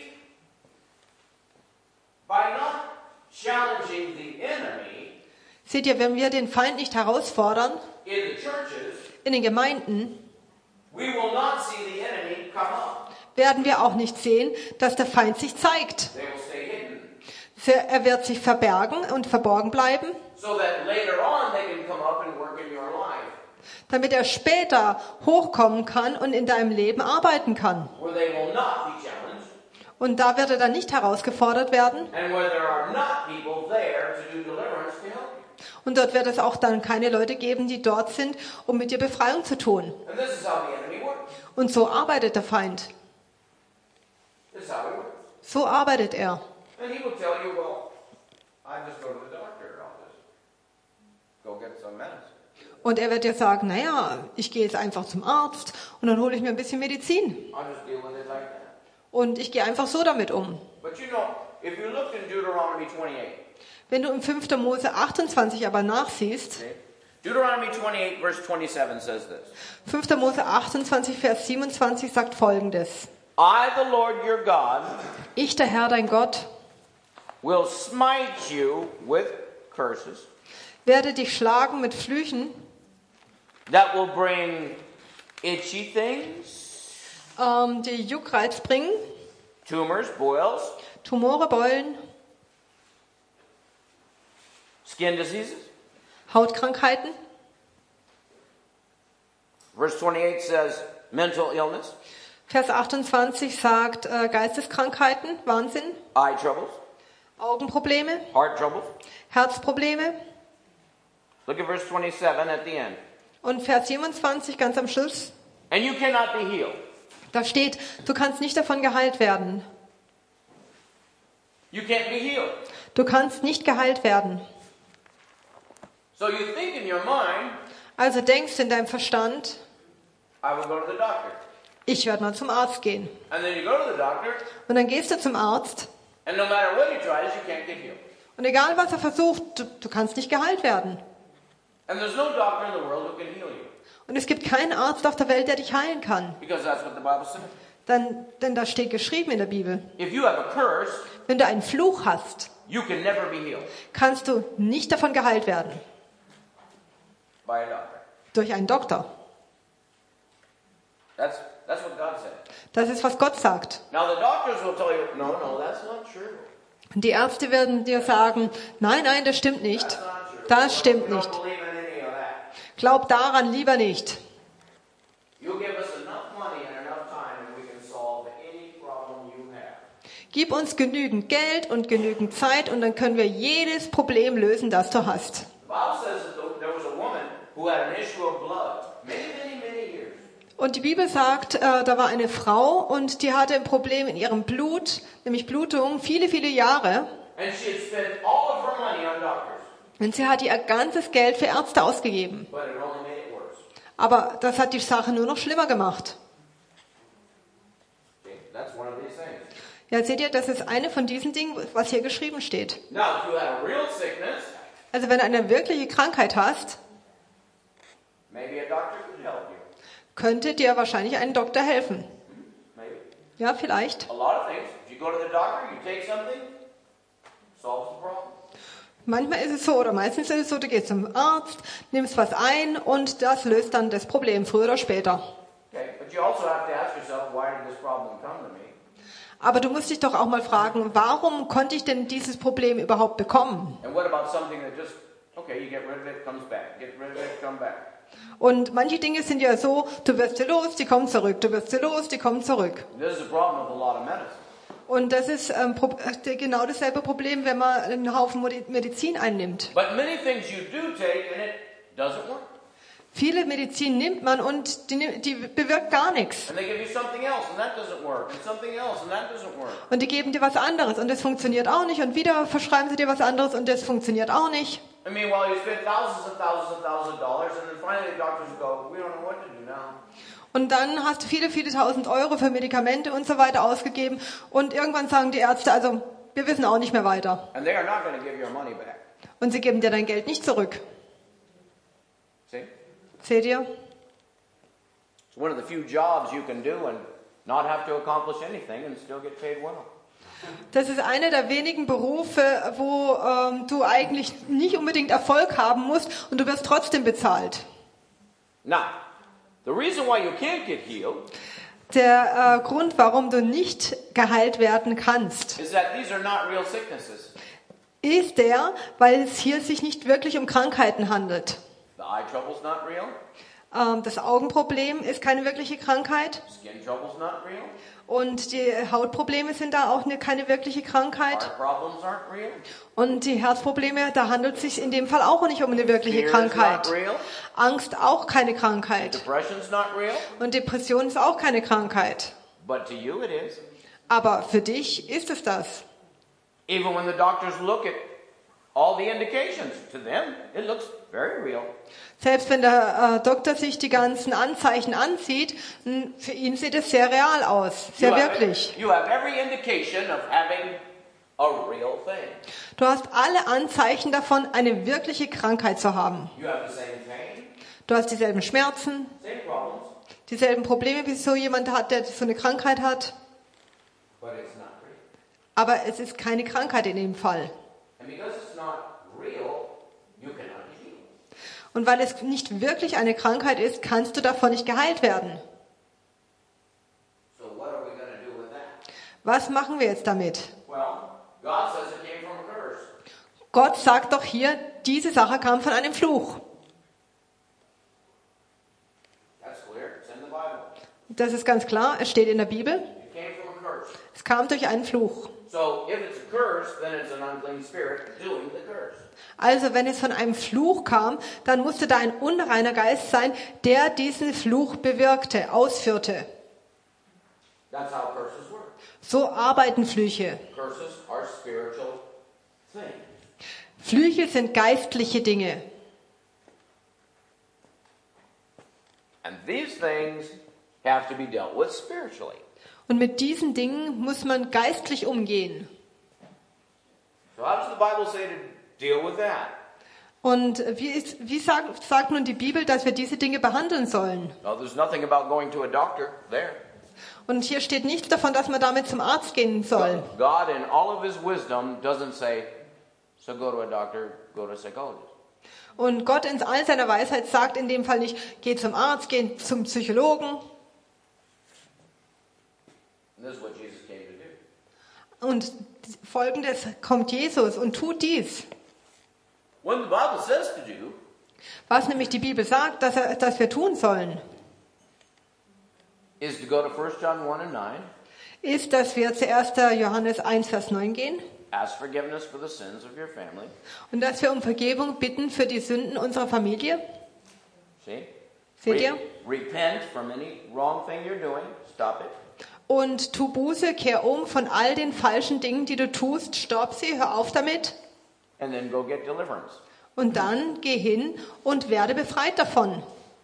by not challenging the enemy Seht ihr, wenn wir den Feind nicht herausfordern, in the churches, in den Gemeinden, we will not see the enemy come up. werden wir auch nicht sehen, dass der Feind sich zeigt. They will stay hidden. Er wird sich verbergen und verborgen bleiben, So that later on they can come up and work in your life. damit er später hochkommen kann und in deinem Leben arbeiten kann. Where they will not be challenged. Und da wird er dann nicht herausgefordert werden. and where there are not people there to do deliverance to help you. Und dort wird es auch dann keine Leute geben, die dort sind, um mit dir Befreiung zu tun. And this is how the enemy works. Und so arbeitet der Feind. This is how he works. So arbeitet er. And he will tell you, well, I just go to the doctor. I'll just go get some medicine. Und er wird dir sagen, naja, ich gehe jetzt einfach zum Arzt und dann hole ich mir ein bisschen Medizin. I'll just deal with it like that. Und ich gehe einfach so damit um. But you know, if you look in Deuteronomy 28, Wenn du im 5. Mose 28 aber nachsiehst, okay, Deuteronomy 28 verse 27 says this. 5. Mose 28, Vers 27 sagt Folgendes. I, the Lord your God, Ich, der Herr, dein Gott, will smite you with curses werde dich schlagen mit Flüchen, that will bring itchy things, die Juckreiz bringen, tumors, boils, Tumore, Beulen, skin diseases. Hautkrankheiten. Verse 28 says mental illness, Vers 28 sagt Geisteskrankheiten, Wahnsinn, eye troubles, Augenprobleme, heart troubles. Herzprobleme. Look at verse 27 at the end. Und Vers 27 ganz am Schluss, And you cannot be healed. da steht, du kannst nicht davon geheilt werden. You can't be healed. Du kannst nicht geheilt werden. So you think in your mind, Also denkst in deinem Verstand, I will go to the doctor. ich werde mal zum Arzt gehen. And then you go to the doctor, Und dann gehst du zum Arzt and no matter what he tries, you can't get healed. und egal was er versucht, du kannst nicht geheilt werden. And there's no doctor in the world who can heal you. Und es gibt keinen Arzt auf der Welt, der dich heilen kann. Because that's what the Bible says. Denn da steht geschrieben in der Bibel, If you have a curse, wenn du einen Fluch hast, you can never be healed kannst du nicht davon geheilt werden. by a doctor. Durch einen Doktor. That's what God said. Das ist, was Gott sagt. Now the doctors will tell you, no, that's not true. Und die Ärzte werden dir sagen, nein, das stimmt nicht. That's not true. Das stimmt We nicht. don't believe in any of that. Glaub daran lieber nicht. You give us enough money and enough time and we can solve any problem you have. Gib uns genügend Geld und genügend Zeit und dann können wir jedes Problem lösen, das du hast. The Bible says that there was a woman who had an issue of blood many years. Und die Bibel sagt, da war eine Frau und die hatte ein Problem in ihrem Blut, nämlich Blutung, viele Jahre. And she had spent all of her money on doctors. Und sie hat ihr ganzes Geld für Ärzte ausgegeben. But it only made it worse. Aber das hat die Sache nur noch schlimmer gemacht. Okay? That's one of these things. Ja, seht ihr, das ist eine von diesen Dingen, was hier geschrieben steht. Now, if you had a real sickness, Also wenn du eine wirkliche Krankheit hast, maybe a doctor could help you. könnte dir wahrscheinlich ein Doktor helfen. Maybe. Ja, vielleicht. A lot of things. If you go to the doctor, you take something, solves the problem. Manchmal ist es so oder meistens ist es so, du gehst zum Arzt, nimmst was ein und das löst dann das Problem, früher oder später. Okay? But you also have to ask yourself, why did this problem come to me? Aber du musst dich doch auch mal fragen, warum konnte ich denn dieses Problem überhaupt bekommen? And what about something that just, okay, you get rid of it, comes back. Get rid of it, come back. Und manche Dinge sind ja so, du wirst sie los, die kommen zurück, du wirst sie los, die kommen zurück. This is a problem with a lot of medicine. Und das ist genau dasselbe Problem, wenn man einen Haufen Medizin einnimmt. But many things you do take and it doesn't work. Viele Medizin nimmt man und die bewirkt gar nichts. And they give you something else and that doesn't work. And something else and that doesn't work. Und die geben dir was anderes und das funktioniert auch nicht. Und wieder verschreiben sie dir was anderes und das funktioniert auch nicht. I mean, while you spend thousands and thousands and thousands of dollars and then finally the doctors go, we don't know what to do now. Und dann hast du viele tausend Euro für Medikamente und so weiter ausgegeben. Und irgendwann sagen die Ärzte, also wir wissen auch nicht mehr weiter. And they are not going to give your money back. Und sie geben dir dein Geld nicht zurück. See? Seht ihr? It's one of the few jobs you can do and not have to accomplish anything and still get paid well. Das ist einer der wenigen Berufe, wo du eigentlich nicht unbedingt Erfolg haben musst und du wirst trotzdem bezahlt. Now, the reason why you can't get healed Der Grund, warum du nicht geheilt werden kannst, is that these are not real sicknesses. ist der, weil es hier sich nicht wirklich um Krankheiten handelt. The eye trouble's not real. Das Augenproblem ist keine wirkliche Krankheit Skin trouble's not real. Und die Hautprobleme sind da auch keine wirkliche Krankheit. Heart problems aren't real. Und die Herzprobleme, da handelt es sich in dem Fall auch nicht um eine wirkliche Fear is Krankheit. not real. Angst auch keine Krankheit. Depression's not real. Und Depression ist auch keine Krankheit. But to you it is. Aber für dich ist es das. Even when the doctors look at all the indications, to them it looks very real. Selbst wenn der Doktor sich die ganzen Anzeichen ansieht, für ihn sieht es sehr real aus, sehr wirklich. You have every indication of having a real thing. Du hast alle Anzeichen davon, eine wirkliche Krankheit zu haben. You have the same pain, Du hast dieselben Schmerzen, same problems, dieselben Probleme, wie so jemand hat, der so eine Krankheit hat. but it's not real. Aber es ist keine Krankheit in dem Fall. And because it's not real, you cannot be healed. Und weil es nicht wirklich eine Krankheit ist, kannst du davon nicht geheilt werden. So what are we going to do with that? Was machen wir jetzt damit? Well, God says it came from a curse. Gott sagt doch hier, diese Sache kam von einem Fluch. That's clear. It's in the Bible. Das ist ganz klar, es steht in der Bibel. It came from a curse. Es kam durch einen Fluch. So if it's a curse, then it's an unclean spirit doing the curse. Also wenn es von einem Fluch kam, dann musste da ein unreiner Geist sein, der diesen Fluch bewirkte, ausführte. That's how curses work. So arbeiten Flüche. Curses are spiritual things. Flüche sind geistliche Dinge. And these things have to be dealt with spiritually. Und mit diesen Dingen muss man geistlich umgehen. So how does the Bible say to deal with that? Und wie sagt nun die Bibel, dass wir diese Dinge behandeln sollen? Well, there's nothing about going to a doctor there. Und hier steht nichts davon, dass man damit zum Arzt gehen soll. God in all of his wisdom doesn't say, so go to a doctor, go to a psychologist. Und Gott in all seiner Weisheit sagt in dem Fall nicht, geh zum Arzt, geh zum Psychologen. And this is what Jesus came to do. Und folgendes kommt Jesus und tut dies. What the Bible says to do Was nämlich die Bibel sagt, dass wir tun sollen, is to go to 1 John 1 and 9, ist, dass wir zu 1. Johannes 1, Vers 9 gehen ask forgiveness for the sins of your family. und dass wir um Vergebung bitten für die Sünden unserer Familie. See? Seht ihr? Repent from any wrong thing you're doing. Stop it. Und tu Buße, kehr um von all den falschen Dingen, die du tust. Stopp sie, hör auf damit. And then go get deliverance. Und dann geh hin und werde befreit davon.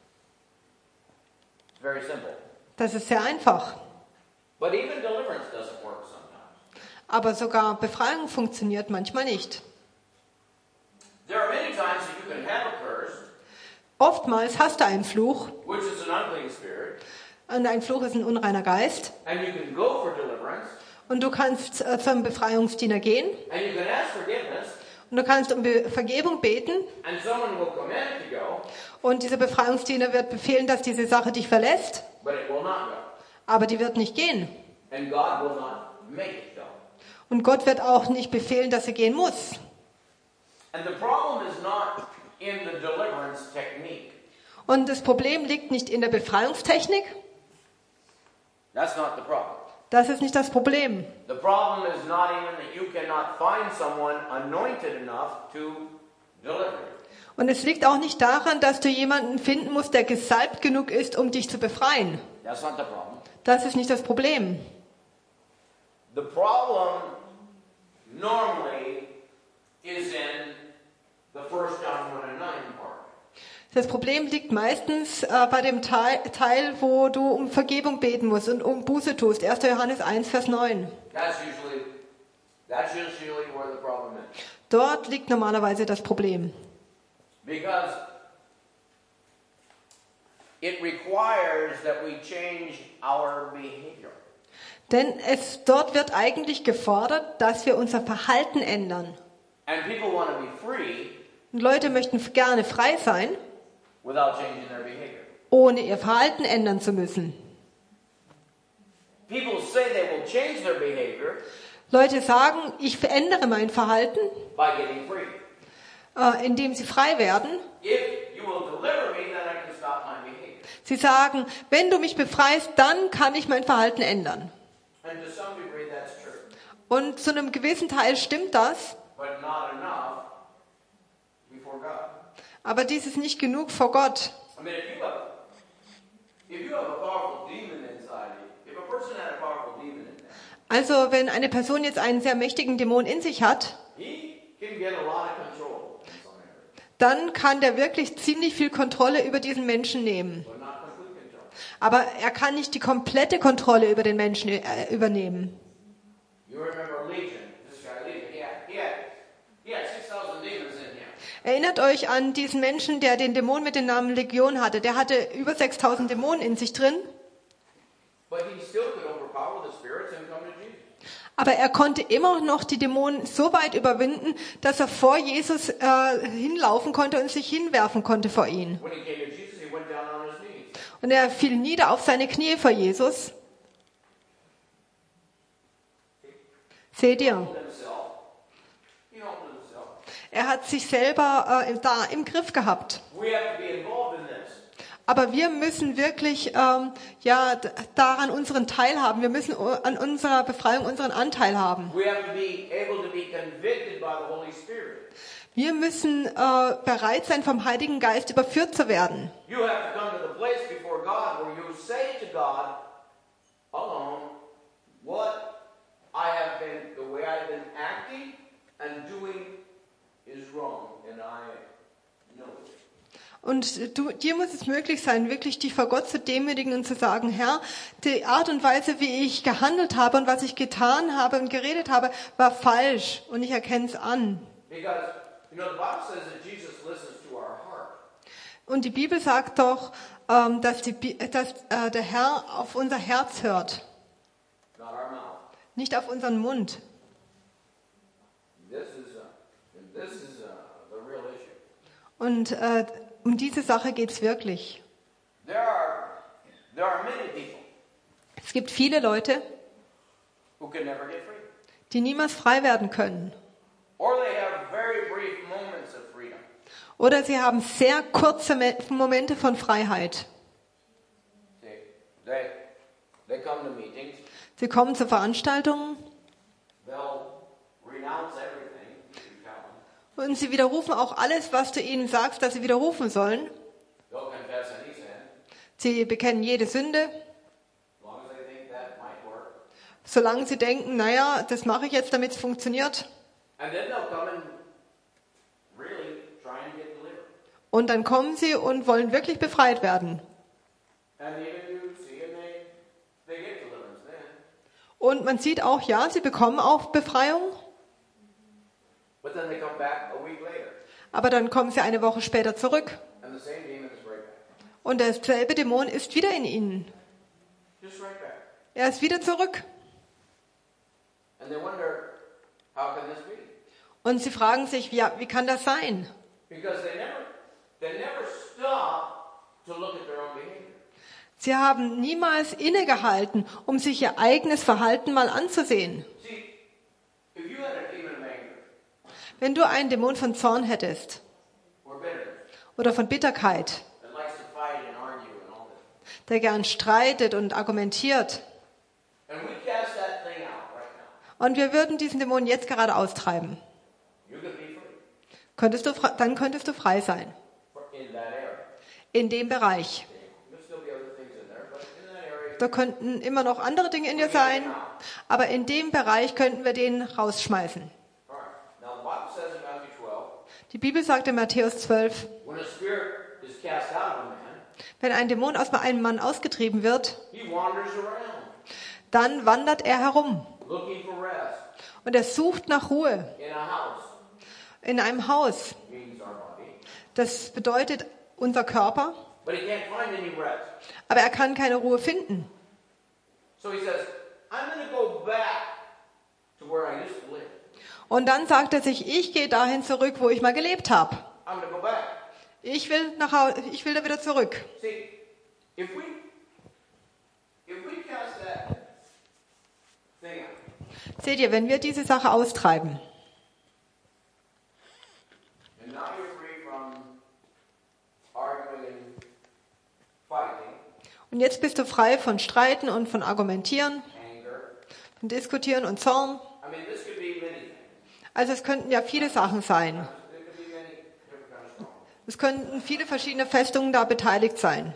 It's very simple. Das ist sehr einfach. But even deliverance doesn't work sometimes. Aber sogar Befreiung funktioniert manchmal nicht. There are many times that you can have a curse, Oftmals hast du einen Fluch. which is an unclean spirit, Und ein Fluch ist ein unreiner Geist. and you can go for deliverance, Und du kannst zum Befreiungsdiener gehen. and you can ask forgiveness, Und du kannst um Vergebung beten. and someone will command it to go, Und dieser Befreiungsdiener wird befehlen, dass diese Sache dich verlässt. but it will not go. Aber die wird nicht gehen. And God will not make it go. Und Gott wird auch nicht befehlen, dass sie gehen muss. And the problem is not in the deliverance technique. Und das Problem liegt nicht in der Befreiungstechnik. That's not the problem. Das ist nicht das Problem. The problem is not even that you cannot find someone anointed enough to deliver you. Und es liegt auch nicht daran, dass du jemanden finden musst, der gesalbt genug ist, um dich zu befreien. That's not the problem. Das ist nicht das Problem. The problem normally is in the 1 John 1 and 9 part. Das Problem liegt meistens bei dem Teil, wo du um Vergebung beten musst und um Buße tust. 1. Johannes 1, Vers 9. That's usually where the problem is. Dort liegt normalerweise das Problem. Because it requires that we change our behavior. Denn dort wird eigentlich gefordert, dass wir unser Verhalten ändern. And people want to be free Und Leute möchten gerne frei sein, without changing their behavior. ohne ihr Verhalten ändern zu müssen. People say they will change their behavior Leute sagen, ich verändere mein Verhalten, by getting free. indem sie frei werden. If you will deliver me, then I can stop my behavior. Sie sagen, wenn du mich befreist, dann kann ich mein Verhalten ändern. And to some degree that's true. Und zu einem gewissen Teil stimmt das, But not enough before God. aber dies ist nicht genug vor Gott. I mean, if you have a powerful demon inside you, if a person had a powerful demon in them, Also wenn eine Person jetzt einen sehr mächtigen Dämon in sich hat, he can get a lot of control in some areas, dann kann der wirklich ziemlich viel Kontrolle über diesen Menschen nehmen. but not complete control. Aber er kann nicht die komplette Kontrolle über den Menschen übernehmen. You remember Legion, this guy Legion, he had 6,000 demons in him. Erinnert euch an diesen Menschen, der den Dämon mit dem Namen Legion hatte. Der hatte über 6.000 Dämonen in sich drin. But he still could overpower the spirits and come to Jesus. Aber er konnte immer noch die Dämonen so weit überwinden, dass er vor Jesus hinlaufen konnte und sich hinwerfen konnte vor ihn. When he came to Jesus, he went down on his knees. Und er fiel nieder auf seine Knie vor Jesus. Seht ihr? Himself. He humbled himself. Er hat sich selber da im Griff gehabt. We have to be involved in this. Aber wir müssen wirklich daran unseren Teil haben. Wir müssen an unserer Befreiung unseren Anteil haben. We have to be able to be convicted by the Holy Spirit. Wir müssen bereit sein, vom Heiligen Geist überführt zu werden. You have to come to the place before God where you say to God alone, what the way I've been acting and doing is wrong, and I know it. Und dir muss es möglich sein, wirklich dich vor Gott zu demütigen und zu sagen, Herr, die Art und Weise, wie ich gehandelt habe und was ich getan habe und geredet habe, war falsch und ich erkenne es an. Because, the Bible says that Jesus listens to our heart. Und die Bibel sagt doch, dass der Herr auf unser Herz hört, Not our mouth. nicht auf unseren Mund. This is the real issue. Und um diese Sache geht es wirklich. There are many people Es gibt viele Leute, who can never get free. die niemals frei werden können. Or they have very brief moments of freedom. Oder sie haben sehr kurze Momente von Freiheit. They come to meetings. Sie kommen zu Veranstaltungen They'll renounce everything you tell them. und sie widerrufen auch alles, was du ihnen sagst, dass sie widerrufen sollen. They'll confess any sin, Sie bekennen jede Sünde, as long as they think that might work. solange sie denken, naja, das mache ich jetzt, damit es funktioniert. And then they'll come and really try and get delivered. Und dann kommen sie und wollen wirklich befreit werden. And even you see, and they get deliverance then. Und man sieht auch, ja, sie bekommen auch Befreiung, But then they come back a week later, aber dann kommen sie eine Woche später zurück. and the same demon is right back. Und derselbe Dämon ist wieder in ihnen. Just right back. Er ist wieder zurück. And they wonder, how can this be? Und sie fragen sich, ja, wie kann das sein? Because they never stop to look at their own behavior. Sie haben niemals innegehalten, um sich ihr eigenes Verhalten mal anzusehen. See, if you had a demon of anger Wenn du einen Dämon von Zorn hättest or bitterness oder von Bitterkeit, that likes to fight and argue and all this, der gern streitet und argumentiert, and we cast that thing out right now, und wir würden diesen Dämon jetzt gerade austreiben, you could be free dann könntest du frei sein. in that area. In dem Bereich. There'll still be other things in there, but in that area, Da könnten immer noch andere Dinge in dir sein, aber in dem Bereich könnten wir den rausschmeißen. all right. Now the Bible says in Matthew 12, Die Bibel sagt in Matthäus 12, when a spirit is cast out of a man, wenn ein Dämon aus einem Mann ausgetrieben wird, he wanders around dann wandert er herum looking for rest und er sucht nach Ruhe in a house. in einem Haus. Means our body. Das bedeutet unser Körper, But he can't find any rest. aber er kann keine Ruhe finden. So he says, I'm going to go back to where I used to live. Und dann sagt er sich, ich gehe dahin zurück, wo ich mal gelebt habe. I'm going to go back. Ich will da wieder zurück. See, if we cast that thing out, Seht ihr, wenn wir diese Sache austreiben, and now you're free from arguing and fighting, und jetzt bist du frei von Streiten und von Argumentieren, anger, und diskutieren und Zorn. I mean, this could be many things. Also es könnten ja viele Sachen sein. There could be many different kinds of storms. Es könnten viele verschiedene Festungen da beteiligt sein.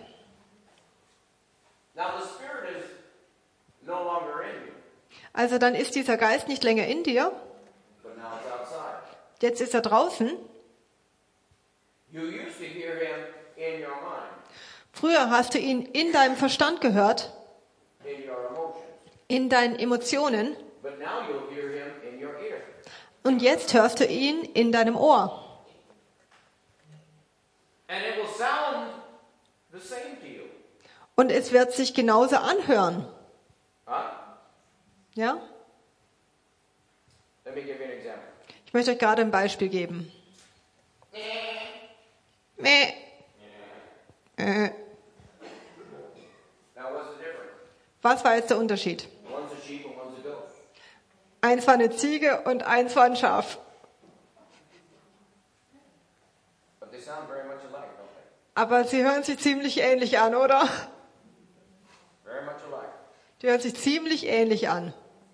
Now the Spirit is no longer in you, Also dann ist dieser Geist nicht länger in dir. but now it's outside. Jetzt ist er draußen. You used to hear Him in your mind, Früher hast du ihn in deinem Verstand gehört, in your emotions, in deinen Emotionen. but now you'll hear Him in your ear. Und jetzt hörst du ihn in deinem Ohr. And it will sound the same to you. Und es wird sich genauso anhören. Huh? Ja? Let me give you an example. Ich möchte euch gerade ein Beispiel geben. Meh. Now what's the difference? Was war jetzt der Unterschied? One's a sheep and one's a goat. Eins war eine Ziege und eins war ein Schaf. But they sound very much alike, don't they? Aber sie hören sich ziemlich ähnlich an, oder? Very much alike. Die hören sich ziemlich ähnlich an.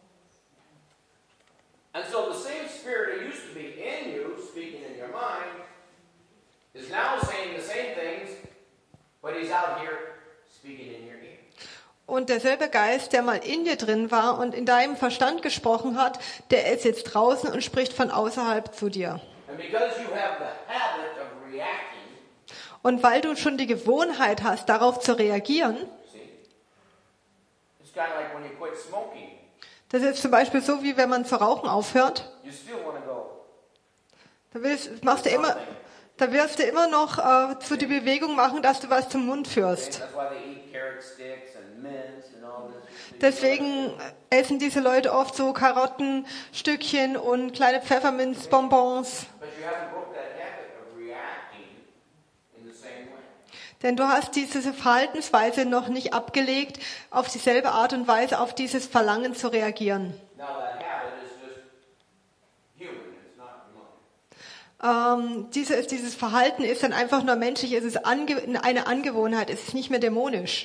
And so the same Spirit that used to be in you, speaking in your mind, is now saying the same things, but He's out here speaking in your ear. Und derselbe Geist, der mal in dir drin war und in deinem Verstand gesprochen hat, der ist jetzt draußen und spricht von außerhalb zu dir. And because you have the habit of reacting, Und weil du schon die Gewohnheit hast, darauf zu reagieren, see, it's kind of like when you quit smoking, das ist zum Beispiel so, wie wenn man zu rauchen aufhört, you still want to go. da wirst du immer noch so die Bewegung machen, dass du was zum Mund führst. That's why they eat carrot sticks and mints and all this. Deswegen essen diese Leute oft so Karottenstückchen und kleine Pfefferminzbonbons. But you haven't broke that habit of reacting in the same way. Denn du hast diese Verhaltensweise noch nicht abgelegt, auf dieselbe Art und Weise auf dieses Verlangen zu reagieren. Now that habit is just human. It's not demonic. Dieses Verhalten ist dann einfach nur menschlich, es ist eine Angewohnheit, es ist nicht mehr dämonisch.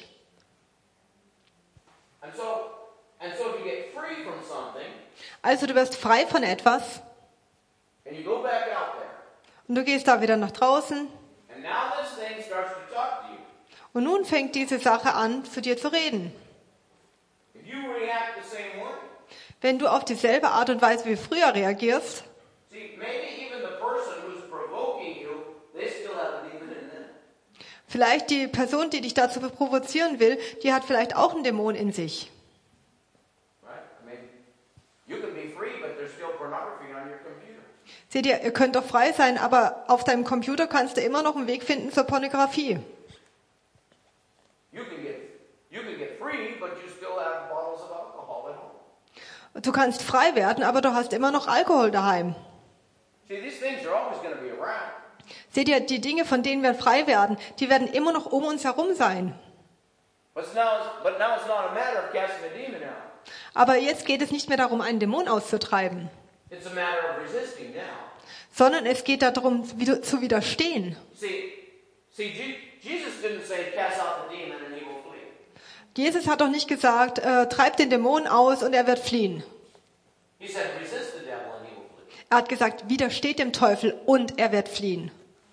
And so if you get free from something Also du wirst frei von etwas and you go back out there, und du gehst da wieder nach draußen and now this thing starts to talk to you. und nun fängt diese Sache an, zu dir zu reden. If you react the same way, Wenn du auf dieselbe Art und Weise wie früher reagierst, see, maybe even the person who's provoking you, they still have a demon in them. vielleicht die Person, die dich dazu provozieren will, die hat vielleicht auch einen Dämon in sich. Right? I mean, you can be free, but there's still pornography on your computer. Seht ihr könnt doch frei sein, aber auf deinem Computer kannst du immer noch einen Weg finden zur Pornografie. You can get free, but you still have bottles of alcohol at home. Du kannst frei werden, aber du hast immer noch Alkohol daheim. See, these things are always going to be around. Seht ihr, die Dinge, von denen wir frei werden, die werden immer noch um uns herum sein. But now it's not a matter of casting a demon out. Aber jetzt geht es nicht mehr darum, einen Dämon auszutreiben, It's a matter of resisting now. sondern es geht darum, zu widerstehen. See, Jesus didn't say, cast out the demon and he will flee. Jesus hat doch nicht gesagt, treib den Dämon aus und er wird fliehen. He said, resist the devil and he will flee. Er hat gesagt, widersteht dem Teufel und er wird fliehen.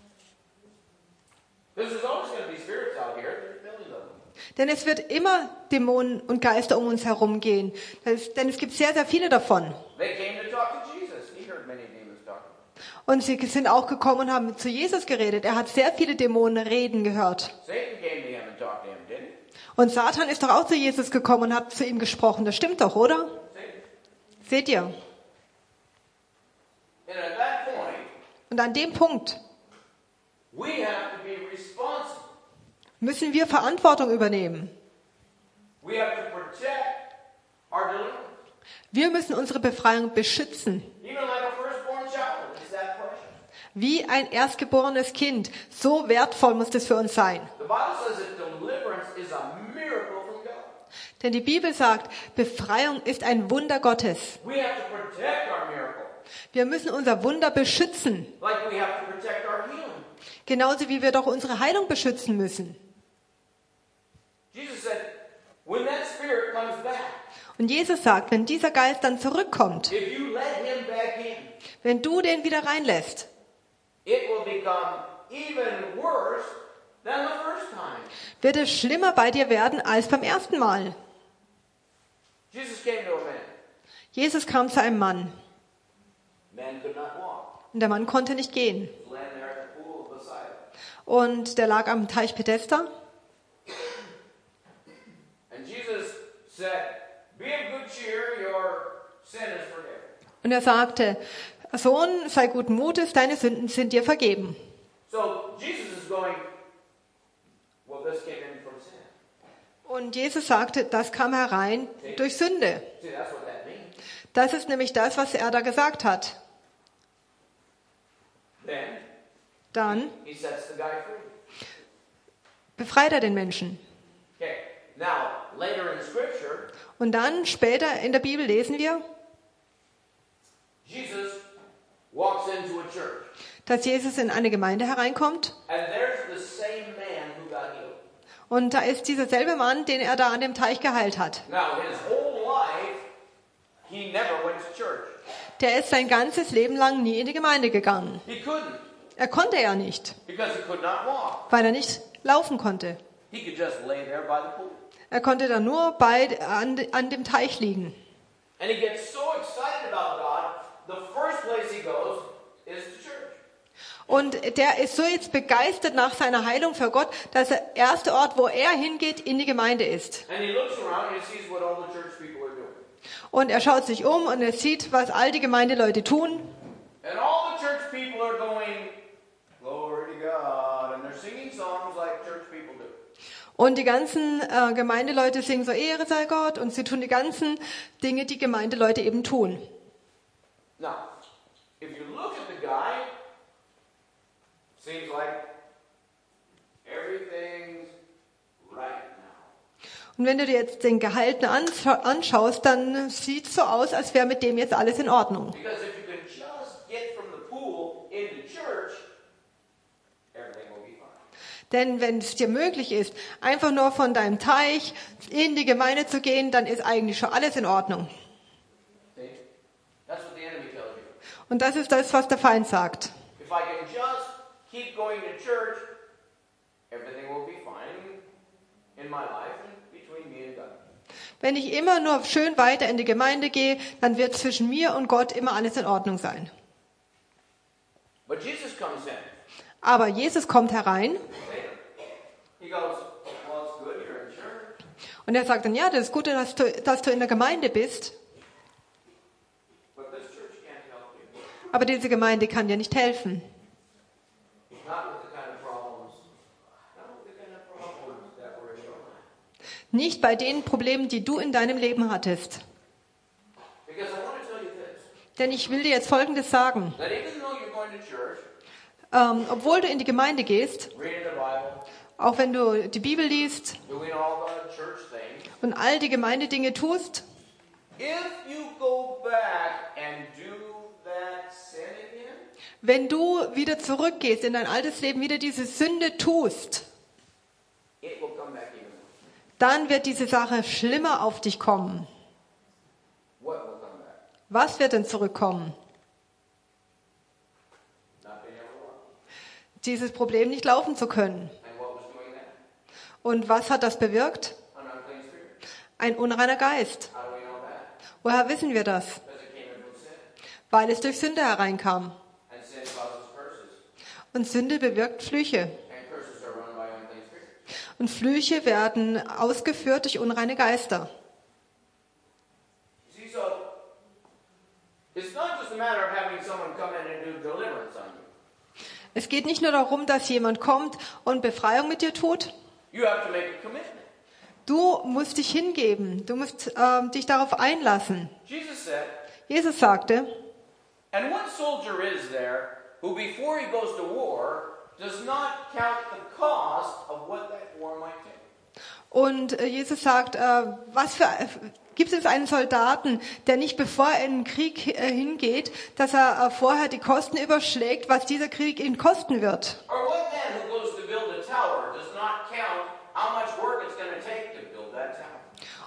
There's always going to be spirits out here. There's millions of them. Denn es wird immer Dämonen und Geister um uns herum gehen. Denn es gibt sehr, sehr viele davon. They came to talk to Jesus. He heard many demons talking. Und sie sind auch gekommen und haben zu Jesus geredet. Er hat sehr viele Dämonen reden gehört. Satan came to him and talked to him, didn't he? Und Satan ist doch auch zu Jesus gekommen und hat zu ihm gesprochen. Das stimmt doch, oder? Satan. Seht ihr? And at that point, Und an dem Punkt we have to be responsible. müssen wir Verantwortung übernehmen. We have to protect our deliverance. Wir müssen unsere Befreiung beschützen. Even like a firstborn child, it's that precious. Wie ein erstgeborenes Kind. So wertvoll muss das für uns sein. The Bible says that deliverance is a miracle from God. Denn die Bibel sagt, Befreiung ist ein Wunder Gottes. We have to protect our miracle, Wir müssen unser Wunder beschützen. like we have to protect our healing. Genauso wie wir doch unsere Heilung beschützen müssen. Jesus said, when that spirit comes back, Und Jesus sagt, wenn dieser Geist dann zurückkommt, if you let him back in, wenn du den wieder reinlässt, it will become even worse than the first time. wird es schlimmer bei dir werden als beim ersten Mal. Jesus came to a man. Jesus kam zu einem Mann Man could not walk. und der Mann konnte nicht gehen. He was laying there at the pool of Bethesda. Und der lag am Teich Bethesda. And Jesus said, be of good cheer, your sin is forgiven. Und er sagte, Sohn, sei guten Mutes, deine Sünden sind dir vergeben. So Jesus is going, well, this came in from sin. Und Jesus sagte, das kam herein durch Sünde. See, that's what that means. Das ist nämlich das, was er da gesagt hat. Then Dann he sets the guy free. befreit er den Menschen. Okay. Now, later in Scripture, Und dann später in der Bibel lesen wir, Jesus walks into a church. dass Jesus in eine Gemeinde hereinkommt. And there's the same man who got healed. Und da ist dieser selbe Mann, den er da an dem Teich geheilt hat. Now, his whole life, he never went to church. Der ist sein ganzes Leben lang nie in die Gemeinde gegangen. He couldn't Er konnte ja nicht, because he could not walk. weil er nicht laufen konnte. He could just lay there by the pool. Er konnte dann nur an dem Teich liegen. And he gets so excited about God, the first place he goes is to church. Und der ist so jetzt begeistert nach seiner Heilung für Gott, dass der erste Ort, wo er hingeht, in die Gemeinde ist. And he looks around and he sees what all the church people are doing. Und er schaut sich um und er sieht, was all die Gemeindeleute tun. And all the church people are going, glory to God. And they're singing songs like church people do. Und die ganzen Gemeindeleute singen so, Ehre sei Gott. Und sie tun die ganzen Dinge, die Gemeindeleute eben tun. Now, if you look at the guy, seems like everything's right now. Und wenn du dir jetzt den Gehalten anschaust, dann sieht es so aus, als wäre mit dem jetzt alles in Ordnung. Because if you can just get from the pool into church, everything will be fine. Denn wenn es dir möglich ist, einfach nur von deinem Teich in die Gemeinde zu gehen, dann ist eigentlich schon alles in Ordnung. See? That's what the enemy tells you. Und das ist das, was der Feind sagt. If I can just keep going to church, everything will be fine in my life and between me and God. Wenn ich immer nur schön weiter in die Gemeinde gehe, dann wird zwischen mir und Gott immer alles in Ordnung sein. But Jesus comes in. Aber Jesus kommt herein He goes, well, it's good you're in church, und er sagt dann, ja, das ist gut, dass du in der Gemeinde bist, but this church can't help you. aber diese Gemeinde kann dir nicht helfen. Not with the kind of problems that were in your life. Nicht bei den Problemen, die du in deinem Leben hattest. Because I want to tell you this, Denn ich will dir jetzt Folgendes sagen. that even though you're going to church, Obwohl du in die Gemeinde gehst, reading the Bible, auch wenn du die Bibel liest doing all the church things, und all die Gemeindedinge tust, if you go back and do that sin again, wenn du wieder zurückgehst in dein altes Leben, wieder diese Sünde tust, it will come back even more. dann wird diese Sache schlimmer auf dich kommen. What will come back? Was wird denn zurückkommen? Not being able to walk. Dieses Problem, nicht laufen zu können. And what was doing that? Und was hat das bewirkt? An unclean spirit. Ein unreiner Geist. How do we know that? Woher wissen wir das? Because it came in from sin. Weil es durch Sünde hereinkam. And sin causes curses. Und Sünde bewirkt Flüche. And curses are run by unclean spirits. Und Flüche werden ausgeführt durch unreine Geister. See, so it's not just a matter of having someone come in and do deliverance on you. Es geht nicht nur darum, dass jemand kommt und Befreiung mit dir tut. You have to make a commitment. Du musst dich hingeben. Du musst dich darauf einlassen. Jesus said, Jesus sagte, and what soldier is there who before he goes to war does not count the cost of what that war might take? und Jesus sagt, gibt es einen Soldaten, der nicht bevor er in den Krieg hingeht, dass er vorher die Kosten überschlägt, was dieser Krieg ihn kosten wird? Or what man who goes to build a tower does not count how much work it's going to take to build that tower?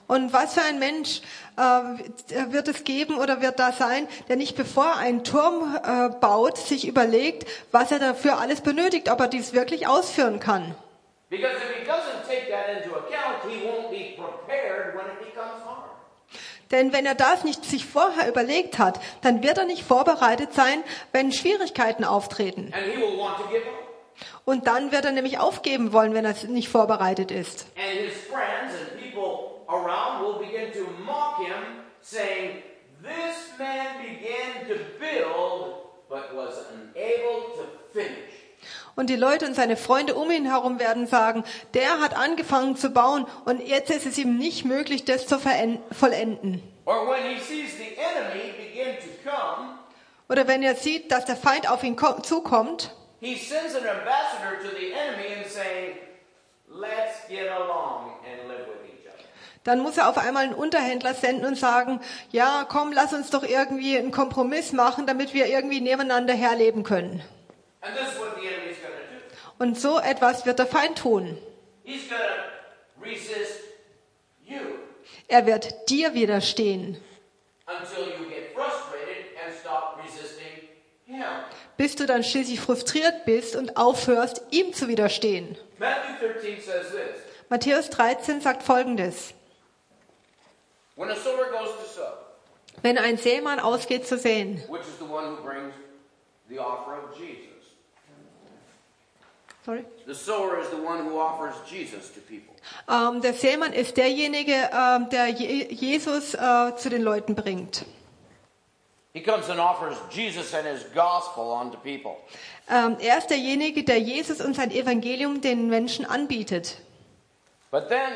Und was für ein Mensch wird es geben oder wird da sein, der nicht bevor er einen Turm baut, sich überlegt, was er dafür alles benötigt, ob er dies wirklich ausführen kann. Because if he doesn't take that into account, he won't be prepared when it becomes hard. Denn wenn er das nicht sich vorher überlegt hat, dann wird er nicht vorbereitet sein, wenn Schwierigkeiten auftreten. And he will want to give up. Und dann wird er nämlich aufgeben wollen, wenn er nicht vorbereitet ist. And his friends and people around will begin to mock him, saying, "This man began to build, but was unable to finish." Und die Leute und seine Freunde um ihn herum werden sagen, der hat angefangen zu bauen und jetzt ist es ihm nicht möglich, das zu vollenden. Or when he sees the enemy begin to come, Oder wenn er sieht, dass der Feind auf ihn zukommt, he sends an ambassador to the enemy and saying, "Let's get along and live with each other." dann muss er auf einmal einen Unterhändler senden und sagen, ja, komm, lass uns doch irgendwie einen Kompromiss machen, damit wir irgendwie nebeneinander herleben können. And this is what the enemy is going to do. Und so etwas wird der Feind tun. He's going to resist you Er wird dir widerstehen, until you get frustrated and stop resisting him. bis du dann schließlich frustriert bist und aufhörst, ihm zu widerstehen. Matthew 13 says this. Matthäus 13 sagt Folgendes. When a sower goes to sow, Wenn ein Sämann ausgeht zu säen, which is the one who brings the offer of Jesus. sorry. The sower is the one who offers Jesus to people. Der Sämann ist derjenige, der Jesus zu den Leuten bringt. He comes and offers Jesus and his gospel unto people. Er ist derjenige, der Jesus und sein Evangelium den Menschen anbietet. But then,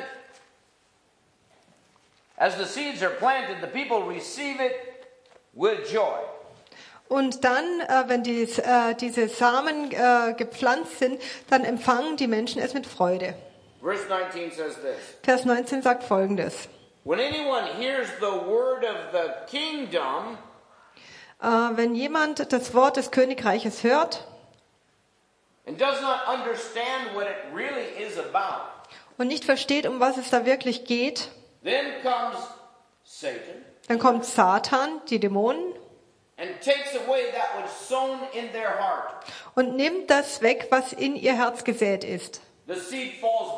as the seeds are planted, the people receive it with joy. Und dann, wenn diese Samen gepflanzt sind, dann empfangen die Menschen es mit Freude. Verse 19 says this. Vers 19 sagt Folgendes. When anyone hears the word of the kingdom Wenn jemand das Wort des Königreiches hört and does not understand what it really is about, und nicht versteht, um was es da wirklich geht, then comes Satan dann kommt Satan, die Dämonen, and takes away that which sown in their heart. und nimmt das weg, was in ihr Herz gesät ist. The seed falls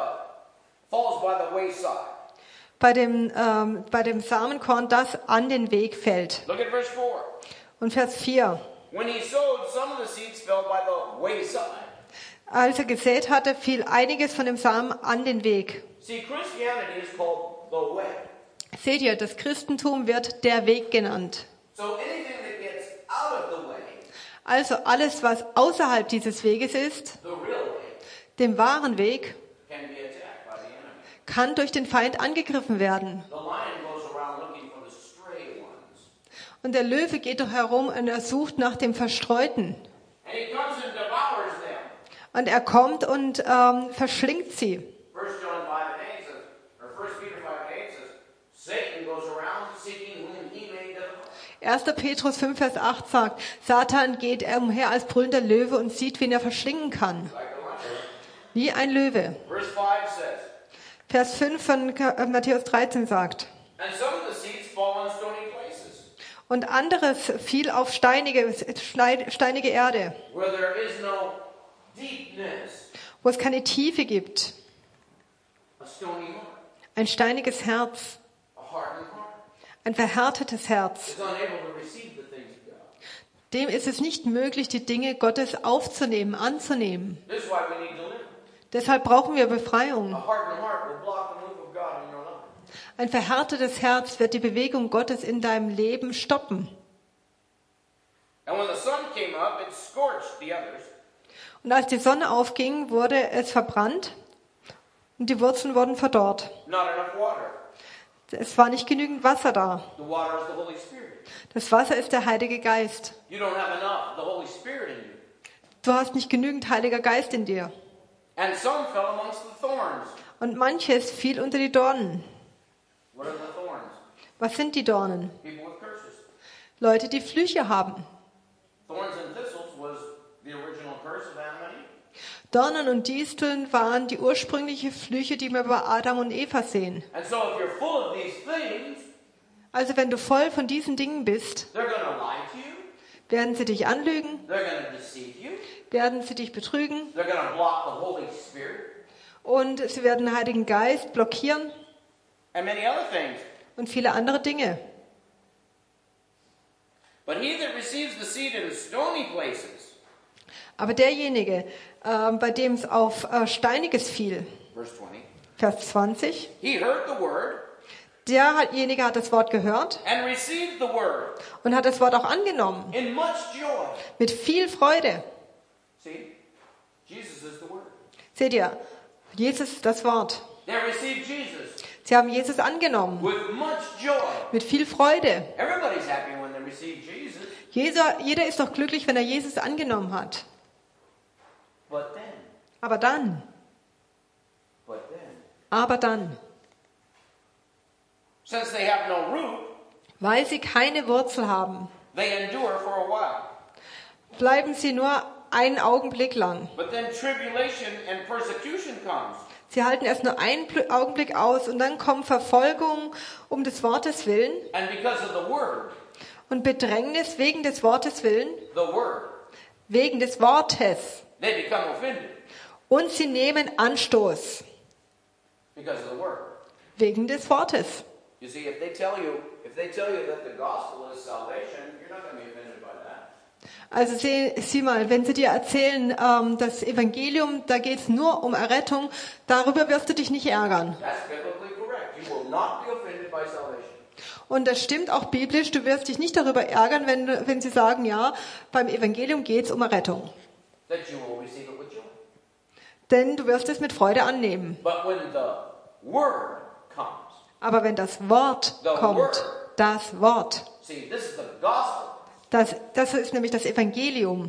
by the wayside. Bei dem Samenkorn, das an den Weg fällt. Look at verse 4. Und Vers 4. When he sowed, some of the seeds fell by the wayside. Als er gesät hatte, fiel einiges von dem Samen an den Weg. See, Christianity is called the way. Seht ihr, das Christentum wird der Weg genannt. So anything that gets out of the way, Also alles, was außerhalb dieses Weges ist, the real way, dem wahren Weg, can be attacked by the enemy. kann durch den Feind angegriffen werden. The lion goes around looking for the stray ones. Und der Löwe geht doch herum und er sucht nach dem Verstreuten. And he comes and devours them. Und er kommt und verschlingt sie. 1 John 5 and 8 says, or 1 Peter 5 and 8 says, Satan goes around seeking whom he may devour. 1. Petrus 5, Vers 8 sagt, Satan geht umher als brüllender Löwe und sieht, wen er verschlingen kann. Like a lion. Wie ein Löwe. Verse 5 says, Vers 5 von Matthäus 13 sagt, and some of the seeds fall on stony places, und anderes fiel auf steinige Erde, where there is no deepness, wo es keine Tiefe gibt. a stony heart, Ein steiniges Herz, a hardened heart, ein verhärtetes Herz. is unable to receive the things of God. Dem ist es nicht möglich, die Dinge Gottes aufzunehmen, anzunehmen. This is why we need deliverance. Deshalb brauchen wir Befreiung. A hardened heart will block the move of God in your life. Ein verhärtetes Herz wird die Bewegung Gottes in deinem Leben stoppen. And when the sun came up, it scorched the others. Und als die Sonne aufging, wurde es verbrannt und die Wurzeln wurden verdorrt. Not enough water. Es war nicht genügend Wasser da. The water is the Holy Spirit. Das Wasser ist der Heilige Geist. You don't have enough of the Holy Spirit in you. Du hast nicht genügend Heiliger Geist in dir. And some fell amongst the thorns. Und manches fiel unter die Dornen. What are the thorns? Was sind die Dornen? People with curses. Leute, die Flüche haben. Thorns and thistles was the original curse of Adam and Eve. Dornen und Disteln waren die ursprünglichen Flüche, die wir bei Adam und Eva sehen. And so if you're full of these things, Also wenn du voll von diesen Dingen bist, they're going to lie to you. werden sie dich anlügen, They're going to deceive you. werden sie dich betrügen They're going to block the Holy Spirit. und sie werden den Heiligen Geist blockieren And many other things. und viele andere Dinge. But he that receives the seed in stony places, Aber derjenige, bei dem es auf Steiniges fiel, verse 20, Vers 20, he heard the word derjenige hat das Wort gehört and received the word und hat das Wort auch angenommen, in much joy. mit viel Freude. See, Jesus is the word. Seht ihr, Jesus ist das Wort. They received Jesus Sie haben Jesus angenommen, with much joy. mit viel Freude. Everybody's happy when they receive Jesus. Jeder ist doch glücklich, wenn er Jesus angenommen hat. But then, Aber dann, since they have no root, weil sie keine Wurzel haben, they endure for a while. bleiben sie nur einen Augenblick lang. But then tribulation and persecution comes. Sie halten erst nur einen Augenblick aus und dann kommt Verfolgung um des Wortes willen And because of the word, und Bedrängnis wegen des Wortes willen, the word, wegen des Wortes. they become offended Und sie nehmen Anstoß because of the word. wegen des Wortes. You see, if they tell you that the gospel is salvation, you're not going to be offended by that. Also sieh mal, wenn sie dir erzählen, das Evangelium, da geht es nur um Errettung, darüber wirst du dich nicht ärgern. That's biblically correct. You will not be offended by salvation. Und das stimmt auch biblisch, du wirst dich nicht darüber ärgern, wenn sie sagen, ja, beim Evangelium geht es um Errettung. That you will receive it with joy. Denn du wirst es mit Freude annehmen. But when the word comes, Aber wenn das Wort kommt, das Wort, see, this is the gospel. das ist nämlich das Evangelium.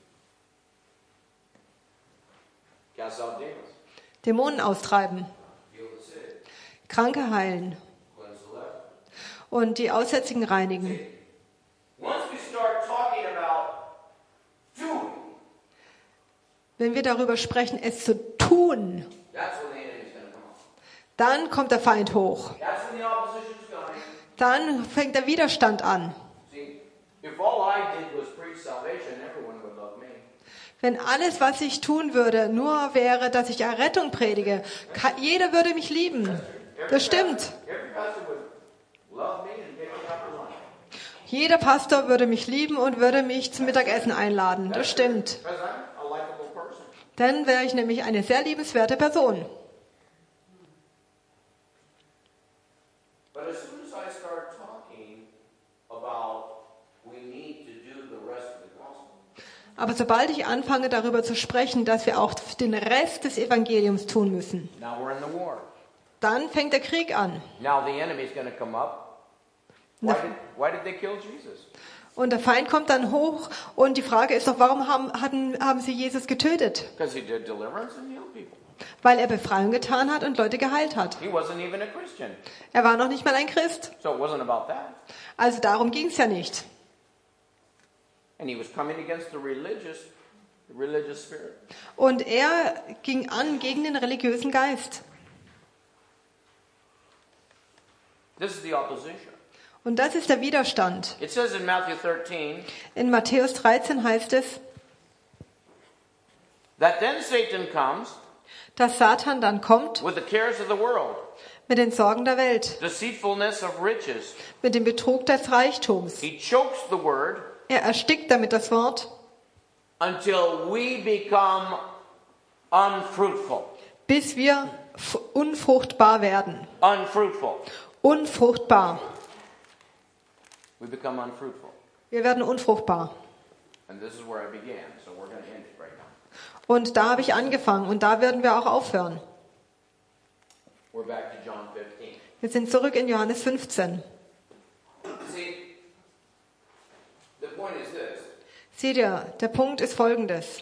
Cast out demons, Dämonen austreiben, heal the sick, Kranke heilen cleanse the leper. und die Aussätzigen reinigen. Once we start talking about doing, Wenn wir darüber sprechen, es zu tun, that's when the enemy's going to come on. dann kommt der Feind hoch. That's when the opposition's coming. Dann fängt der Widerstand an. See, if all I did was preach salvation, everyone would love me. Wenn alles, was ich tun würde, nur wäre, dass ich Errettung predige, jeder würde mich lieben. Das stimmt. Every pastor would love me and take me out for lunch. Jeder Pastor würde mich lieben und würde mich zum Mittagessen einladen. Das stimmt. Because I'm a likable person. Dann wäre ich nämlich eine sehr liebenswerte Person. But as soon as I start talking about we need to do the rest of the gospel, Aber sobald ich anfange, darüber zu sprechen, dass wir auch den Rest des Evangeliums tun müssen, now we're in the war. dann fängt der Krieg an. Now the enemy's going to come up. Why did they kill Jesus? Und der Feind kommt dann hoch und die Frage ist doch, warum haben sie Jesus getötet? Because he did deliverance and healed people. Weil er Befreiung getan hat und Leute geheilt hat. He wasn't even a Christian. Er war noch nicht mal ein Christ. So it wasn't about that. Also darum ging es ja nicht. And he was coming against the religious spirit. Und er ging an gegen den religiösen Geist. This is the opposition. Und das ist der Widerstand. It says in Matthew 13, In Matthäus 13 heißt es, that then Satan comes dass Satan dann kommt with the cares of the world, mit den Sorgen der Welt, deceitfulness of riches. mit dem Betrug des Reichtums. He chokes the word Er erstickt damit das Wort, until we become unfruitful. bis wir unfruchtbar werden. Unfruitful. Unfruchtbar. We become unfruitful. Wir werden unfruchtbar. And this is where I began, so we're going to end it right now. Und da habe ich angefangen und da werden wir auch aufhören. We're back to John 15. Wir sind zurück in Johannes 15. See, the point is this. Seht ihr, der Punkt ist folgendes.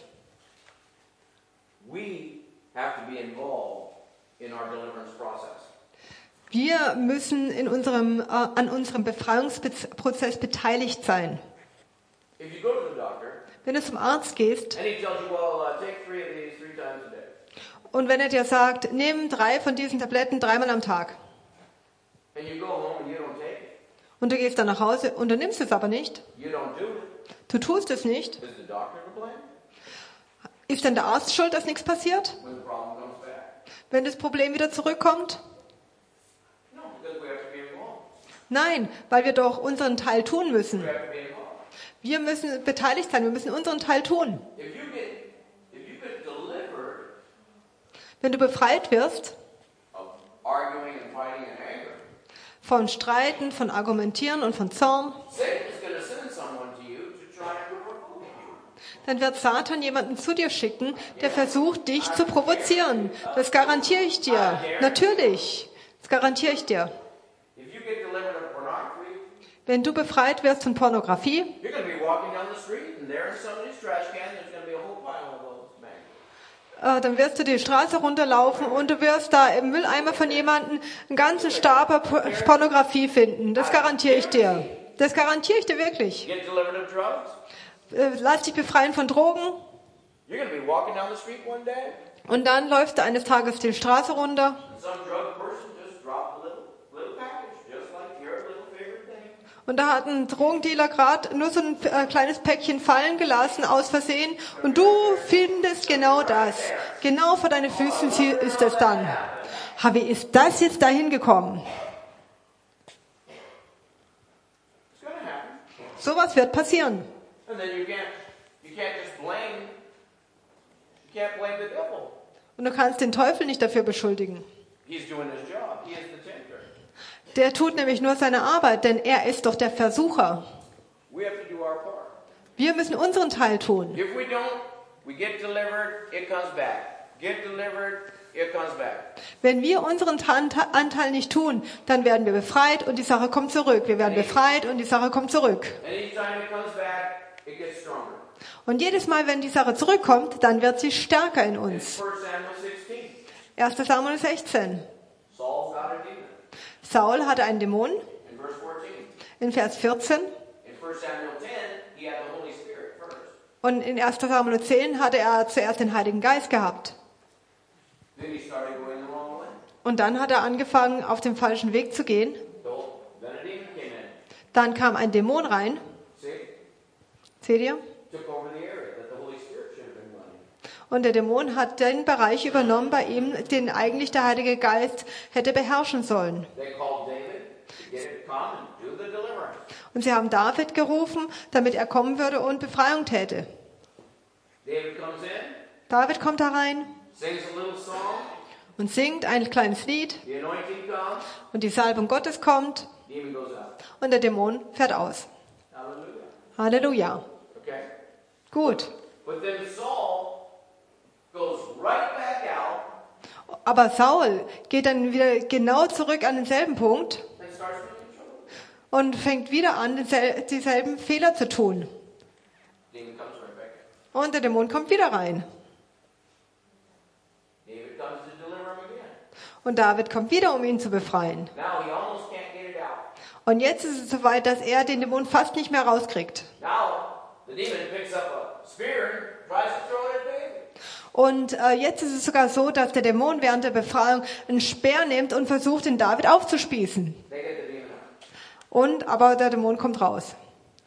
We have to be involved in our deliverance process. Wir müssen an unserem Befreiungsprozess beteiligt sein. If you go to the doctor, Wenn du zum Arzt gehst and he tells you, well, take 3 of these 3 times a day. und wenn er dir sagt, nimm 3 von diesen Tabletten 3-mal am Tag And you go home and you don't take it. und du gehst dann nach Hause und du nimmst es aber nicht, You don't do it. du tust es nicht, Is the doctor to blame? ist dann der Arzt schuld, dass nichts passiert, When the problem comes back? wenn das Problem wieder zurückkommt? No, because we have to be involved. Nein, weil wir doch unseren Teil tun müssen. We have to be involved. Wir müssen beteiligt sein, wir müssen unseren Teil tun. If you get delivered Wenn du befreit wirst of arguing and fighting and anger, von Streiten, von Argumentieren und von Zorn, Satan is going to send someone to you to try and provoke you. dann wird Satan jemanden zu dir schicken, der versucht, dich zu provozieren. Das garantiere ich dir. Natürlich. Das garantiere ich dir. If you get delivered of pornography, Wenn du befreit wirst von Pornografie, you're going to be walking down the street and there in somebody's trash can there's going to be a whole pile of those magazines. dann wirst du die Straße runterlaufen und du wirst da im Mülleimer von jemandem einen ganzen Stapel Pornografie finden. Das garantiere ich dir. Das garantiere ich dir wirklich. Get delivered of drugs, Lass dich befreien von Drogen you're going to be walking down the street one day und dann läufst du eines Tages die Straße runter and some drug person just dropped a little package, just like your little favorite thing. und da hat ein Drogendealer gerade nur so ein kleines Päckchen fallen gelassen aus Versehen und du findest genau das. Genau vor deinen Füßen ist es dann. Wie ist das jetzt dahin gekommen? It's going to happen. Sowas wird passieren. And then you can't just blame, you can't blame the devil. Und du kannst den Teufel nicht dafür beschuldigen. He's doing his job. He is the tempter. Der tut nämlich nur seine Arbeit, denn er ist doch der Versucher. We have to do our part. Wir müssen unseren Teil tun. If we don't, we get delivered, it comes back. Get delivered, it comes back. Wenn wir unseren Anteil nicht tun, dann werden wir befreit und die Sache kommt zurück. Wir werden befreit und die Sache kommt zurück. Anytime it comes back, it gets stronger. Und jedes Mal, wenn die Sache zurückkommt, dann wird sie stärker in In 1 uns. Samuel 16, 1. Samuel 16. Saul's got a demon. Saul hatte einen Dämon. In verse 14. In Vers 14. In 1 Samuel 10, he had the Holy Spirit first. Und in 1. Samuel 10 hatte er zuerst den Heiligen Geist gehabt. Then he started going the wrong way. Und dann hat er angefangen, auf dem falschen Weg zu gehen. Then a demon came in. Dann kam ein Dämon rein. See? Seht ihr? Took over the area that the Holy Spirit should have been running. Und der Dämon hat den Bereich übernommen bei ihm, den eigentlich der Heilige Geist hätte beherrschen sollen. They called David to get him to come and do the deliverance. Und sie haben David gerufen, damit er kommen würde und Befreiung täte. David comes in, David kommt da rein sings a little song, und singt ein kleines Lied the anointing comes, und die Salbung Gottes kommt demon goes out. und der Dämon fährt aus. Hallelujah. Halleluja. Okay? Gut. But then Saul goes right back out Aber Saul geht dann wieder genau zurück an denselben Punkt and starts making trouble. und fängt wieder an, dieselben Fehler zu tun. Demon comes right back in. Und der Dämon kommt wieder rein. David comes to deliver him again. Und David kommt wieder, um ihn zu befreien. Now he almost can't get it out. Und jetzt ist es soweit, dass er den Dämon fast nicht mehr rauskriegt. Now the demon picks up a spear and tries to throw it at David. Und jetzt ist es sogar so, dass der Dämon während der Befreiung einen Speer nimmt und versucht, den David aufzuspießen. They get the demon out. Aber der Dämon kommt raus.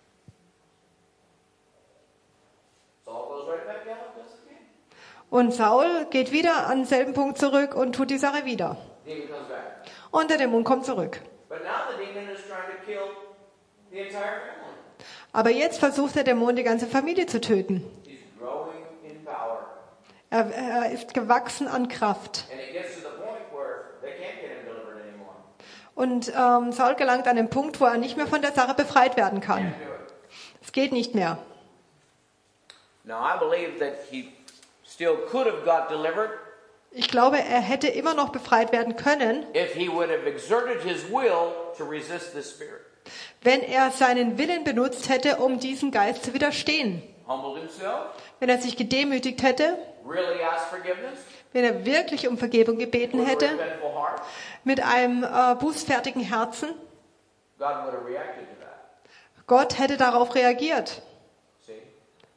Saul goes right back out, does it again. Und Saul geht wieder an denselben Punkt zurück und tut die Sache wieder. Demon comes back. Und der Dämon kommt zurück. But now the demon is trying to kill the entire family. Aber jetzt versucht der Dämon, die ganze Familie zu töten. He's growing in power. Er ist gewachsen an Kraft. And it gets to the point where they can't get him delivered anymore. Und Saul gelangt an den Punkt, wo er nicht mehr von der Sache befreit werden kann. Can't do it. Es geht nicht mehr. Now I believe that he still could have got delivered Ich glaube, er hätte immer noch befreit werden können, if he would have exerted his will to resist this spirit. wenn er seinen Willen benutzt hätte, um diesem Geist zu widerstehen. Humbled himself, Wenn er sich gedemütigt hätte, really asked forgiveness, wenn er wirklich um Vergebung gebeten with a hätte, repentful heart, mit einem bußfertigen Herzen, God would have reacted to that. Gott hätte darauf reagiert. See?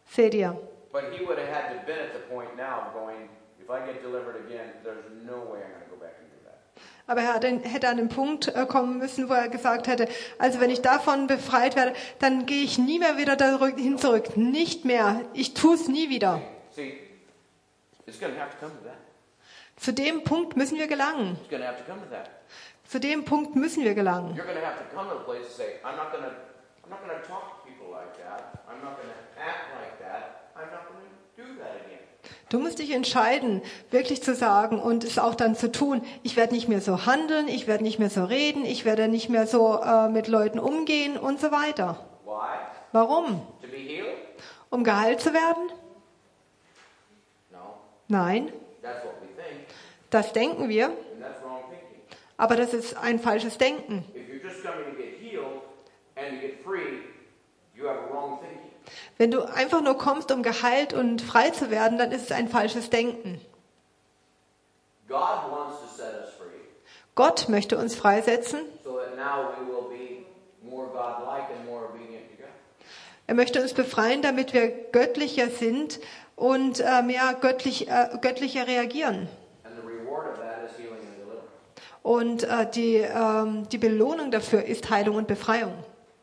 Seht ihr? But he would have had to been at the point now of going, if I get delivered again, there's no way I'm going to go back and do that. Aber er hätte an den Punkt kommen müssen, wo er gesagt hätte, also wenn ich davon befreit werde, dann gehe ich nie mehr wieder hin zurück. Nicht mehr. Ich tue es nie wieder. See, it's going to have to come to that. Zu dem Punkt müssen wir gelangen. It's going to have to come to that. Zu dem Punkt müssen wir gelangen. You're going to have to come to a place and say, I'm not going to talk to people like that. I'm not going to act like that. I'm not going to do that again. Du musst dich entscheiden, wirklich zu sagen und es auch dann zu tun. Ich werde nicht mehr so handeln, ich werde nicht mehr so reden, ich werde nicht mehr so mit Leuten umgehen und so weiter. Why? Warum? To be healed? Um geheilt zu werden? No. Nein, That's what we think, das denken wir, and that's wrong thinking. aber das ist ein falsches Denken. If you're just coming to get healed and to get free, you have a wrong thinking. Wenn du einfach nur kommst, um geheilt und frei zu werden, dann ist es ein falsches Denken. God wants to set us free Gott möchte uns freisetzen. so that now we will be more God-like and more obedient to God. Er möchte uns befreien, damit wir göttlicher sind und mehr göttlicher reagieren. And the reward of that is healing and deliverance. Und die Belohnung dafür ist Heilung und Befreiung.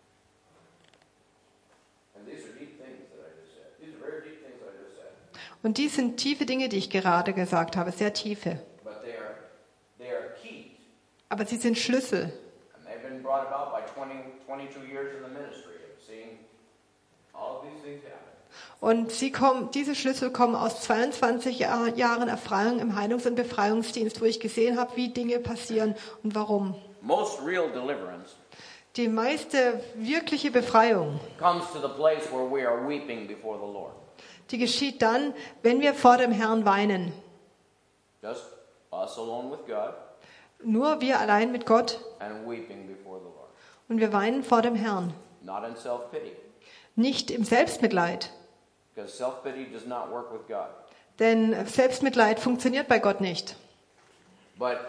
And these are deep things that I just said. These are very deep things I just said. Und dies sind tiefe Dinge, die ich gerade gesagt habe, sehr tiefe. But they are keys. Aber sie sind Schlüssel. And they've been brought about by 22 years in the ministry of seeing all of these things happen. Und diese Schlüssel kommen aus 22 Jahren Erfahrung im Heilungs- und Befreiungsdienst, wo ich gesehen habe, wie Dinge passieren und warum. Most real deliverance Die meiste wirkliche Befreiung, comes to the place where we are weeping before the Lord. die geschieht dann, wenn wir vor dem Herrn weinen. Just us alone with God Nur wir allein mit Gott and weeping before the Lord. und wir weinen vor dem Herrn. Not in self-pity. Nicht im Selbstmitleid, Because self-pity does not work with God. denn Selbstmitleid funktioniert bei Gott nicht. But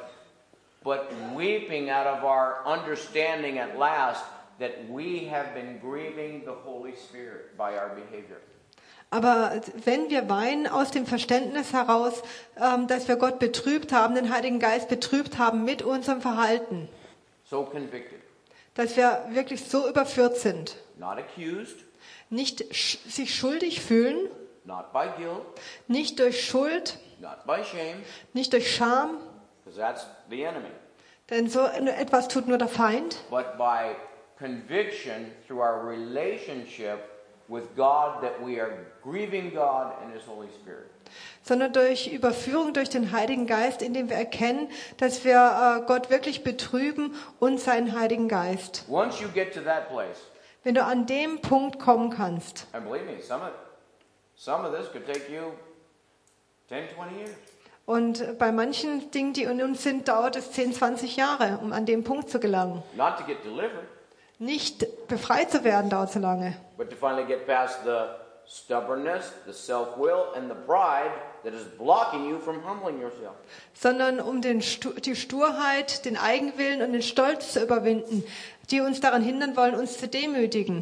weeping out of our understanding at last that we have been grieving the Holy Spirit by our behavior. Aber wenn wir weinen aus dem Verständnis heraus, dass wir Gott betrübt haben, den Heiligen Geist betrübt haben mit unserem Verhalten, So convicted. dass wir wirklich so überführt sind, Not accused, nicht sich schuldig fühlen, not by guilt, nicht durch Schuld, not by shame, nicht durch Scham, because that's the enemy, denn so etwas tut nur der Feind, but by conviction through our relationship with God that we are grieving God and His Holy Spirit. sondern durch Überführung durch den Heiligen Geist, indem wir erkennen, dass wir Gott wirklich betrüben und seinen Heiligen Geist. Once you get to that place, Wenn du an dem Punkt kommen kannst, and believe me, some of this could take you 10, 20 years. und bei manchen Dingen, die in uns sind, dauert es 10, 20 Jahre, um an dem Punkt zu gelangen. Not to get delivered, Nicht befreit zu werden, dauert so lange, but to finally get past the stubbornness, the self-will, and the pride that is blocking you from humbling yourself. sondern um die Sturheit, den Eigenwillen und den Stolz zu überwinden, die uns daran hindern wollen, uns zu demütigen.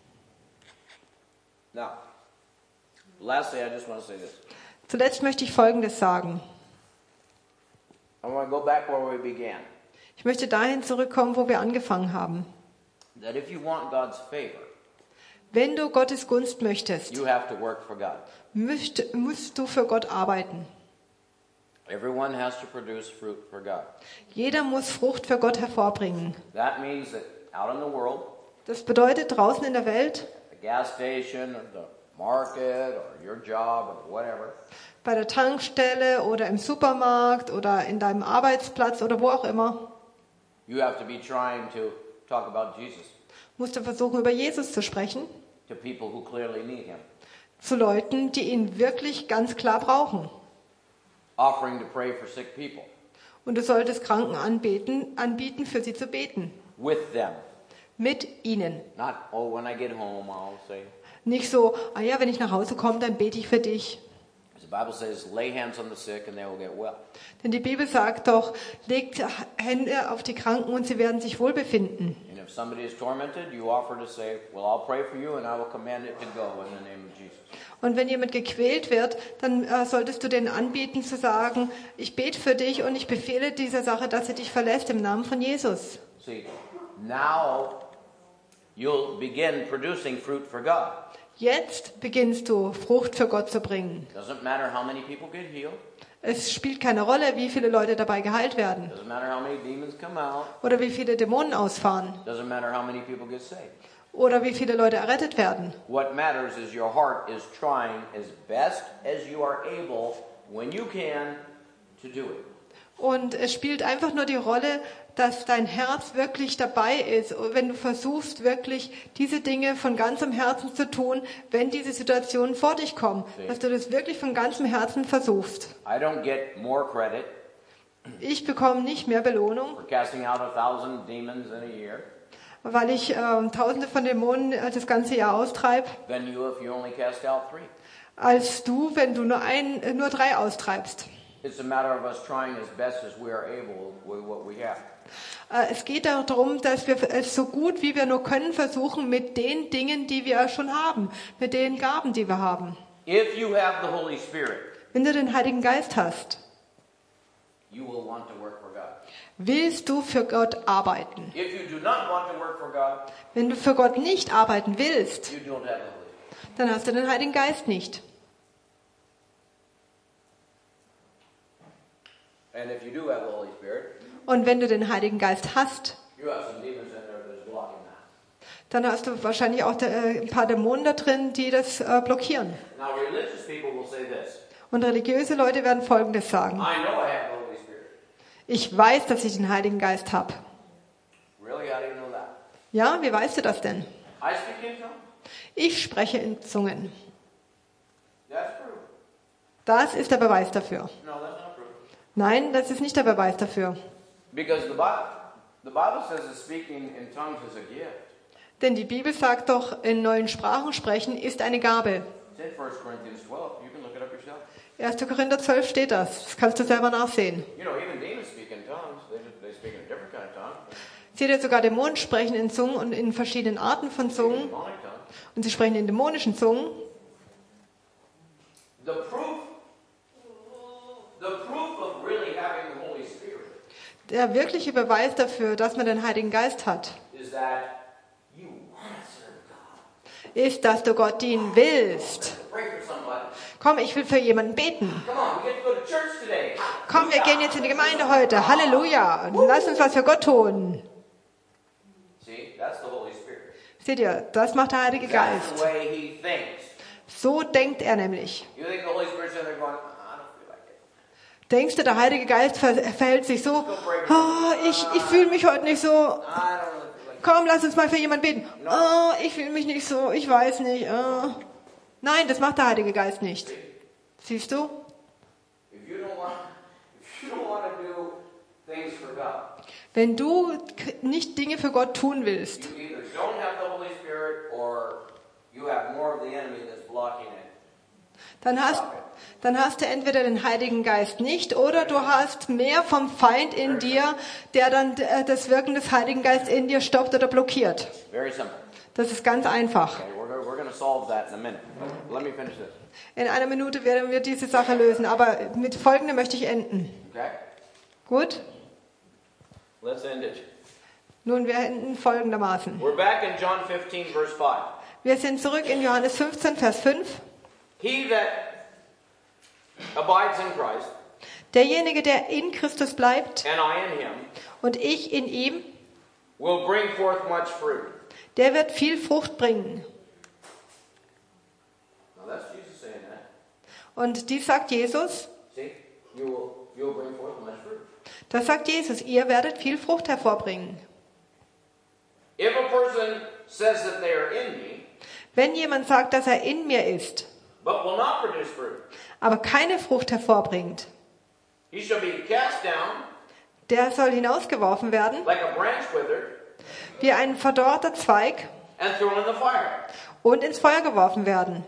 Now, lastly, I just want to say this. Zuletzt möchte ich Folgendes sagen. I want to go back where we began. Ich möchte dahin zurückkommen, wo wir angefangen haben. That if you want God's favor, Wenn du Gottes Gunst möchtest, you have to work for God. musst du für Gott arbeiten. Everyone has to produce fruit for God. Jeder muss Frucht für Gott hervorbringen. That means that out in the world, Das bedeutet draußen in der Welt, the gas station or the market or your job or whatever, bei der Tankstelle oder im Supermarkt oder in deinem Arbeitsplatz oder wo auch immer, you have to be trying to talk about Jesus musst du versuchen, über Jesus zu sprechen, to people who clearly need Him. zu Leuten, die ihn wirklich ganz klar brauchen. Offering to pray for sick people Und du solltest Kranken anbieten, für sie zu beten. with them. Mit ihnen. Not, oh, when I get home, I'll say. Nicht so, ah ja, wenn ich nach Hause komme, dann bete ich für dich. As the Bible says, lay hands on the sick and they will get well. Denn die Bibel sagt doch, legt Hände auf die Kranken und sie werden sich wohlbefinden. And if If somebody is tormented, you offer to say, well, I'll pray for you and I will command it to go in the name of Jesus. Und wenn jemand gequält wird, dann solltest du denen anbieten zu sagen, ich bete für dich und ich befehle dieser Sache, dass sie dich verlässt im Namen von Jesus. See, now you'll begin producing fruit for God. Jetzt beginnst du, Frucht für Gott zu bringen. Doesn't matter how many people get healed. Es spielt keine Rolle, wie viele Leute dabei geheilt werden. Doesn't matter how many demons come out. Oder wie viele Dämonen ausfahren. Doesn't matter how many people get saved. Oder wie viele Leute errettet werden. What matters is your heart is trying as best as you are able, when you can, to do it. Und es spielt einfach nur die Rolle, dass dein Herz wirklich dabei ist. Und wenn du versuchst, wirklich diese Dinge von ganzem Herzen zu tun, wenn diese Situationen vor dich kommen, dass du das wirklich von ganzem Herzen versuchst. I don't get more credit Ich bekomme nicht mehr Belohnung, for casting out 1,000 demons in a year weil ich Tausende von Dämonen das ganze Jahr austreibe, than you if you only cast out 3. als du, wenn du nur 3 austreibst. It's a matter of us trying as best as we are able with what we have. Es geht darum, dass wir es so gut wie wir nur können versuchen mit den Dingen, die wir schon haben, mit den Gaben, die wir haben. If you have the Holy Spirit, Wenn du den Heiligen Geist hast, you will want to work for God. willst du für Gott arbeiten. If you do not want to work for God, Wenn du für Gott nicht arbeiten willst, you don't have the Holy Spirit. dann hast du den Heiligen Geist nicht. And if you do have the Holy Spirit, Und wenn du den Heiligen Geist hast, you have some demons in there that is blocking that. dann hast du wahrscheinlich auch ein paar Dämonen da drin, die das blockieren. Now, religious people will say this. Und religiöse Leute werden Folgendes sagen. I know I have the Holy Spirit. Ich weiß, dass ich den Heiligen Geist habe. Really? How do you know that? Ja, wie weißt du das denn? I speak in tongues. Ich spreche in Zungen. That's proof. Das ist der Beweis dafür. No, that's not proof. Nein, das ist nicht der Beweis dafür. Because the Bible says that speaking in tongues is a gift. Denn die Bibel sagt doch, in neuen Sprachen sprechen ist eine Gabe. It's in 1 Corinthians 12. You can look it up yourself. 1. Korinther 12 steht das. Das kannst du selber nachsehen. You know, even demons speak in tongues. They speak in a different kind of tongue. Seht ihr, sogar Dämonen sprechen in Zungen und in verschiedenen Arten von Zungen. Demonic tongue. Und sie sprechen in dämonischen Zungen. The proof of really having the Holy Spirit Der wirkliche Beweis dafür, dass man den Heiligen Geist hat, is that you want to serve God. ist, dass du Gott dienen willst. Pray for somebody. Komm, ich will für jemanden beten. Come on, we get to go to church today. Komm, wir gehen jetzt in die Gemeinde heute. Halleluja. Lass uns was für Gott tun. See, that's the Holy Spirit. Seht ihr, das macht der Heilige That's Geist. the way He thinks. So denkt er nämlich. You think the Holy Spirit's in there going, I don't feel like it. Denkst du, der Heilige Geist verhält sich so, ich fühle mich heute nicht so. I don't really feel like Komm, lass uns mal für jemanden beten. Oh, ich fühle mich nicht so, ich weiß nicht. Oh. Nein, das macht der Heilige Geist nicht. Siehst du? it. If you don't want to do things for God, Wenn du nicht Dinge für Gott tun willst, you either don't have the Holy Spirit or you have more of the enemy that's blocking it. dann hast du entweder den Heiligen Geist nicht oder du hast mehr vom Feind in dir, der dann das Wirken des Heiligen Geistes in dir stoppt oder blockiert. Very simple. Das ist ganz einfach. Okay, we're going to solve that in a minute. Let me finish this. In einer Minute werden wir diese Sache lösen, aber mit Folgendem möchte ich enden. Okay? Gut? Let's end it. Nun, wir enden folgendermaßen. We're back in John 15, verse 5. Wir sind zurück in Johannes 15, Vers 5. He that abides in Christ, Derjenige, der in Christus bleibt and I in him, und ich in ihm, will bring forth much fruit. der wird viel Frucht bringen. Now that's Jesus saying that. Und dies sagt Jesus. See? You'll bring forth much fruit. Das sagt Jesus. Ihr werdet viel Frucht hervorbringen. If a person says that they are in me, Wenn jemand sagt, dass er in mir ist, but will not produce fruit, aber keine Frucht hervorbringt, he shall be cast down der soll hinausgeworfen werden, like a branch withered wie ein verdorrter Zweig and thrown in the fire. und ins Feuer geworfen werden.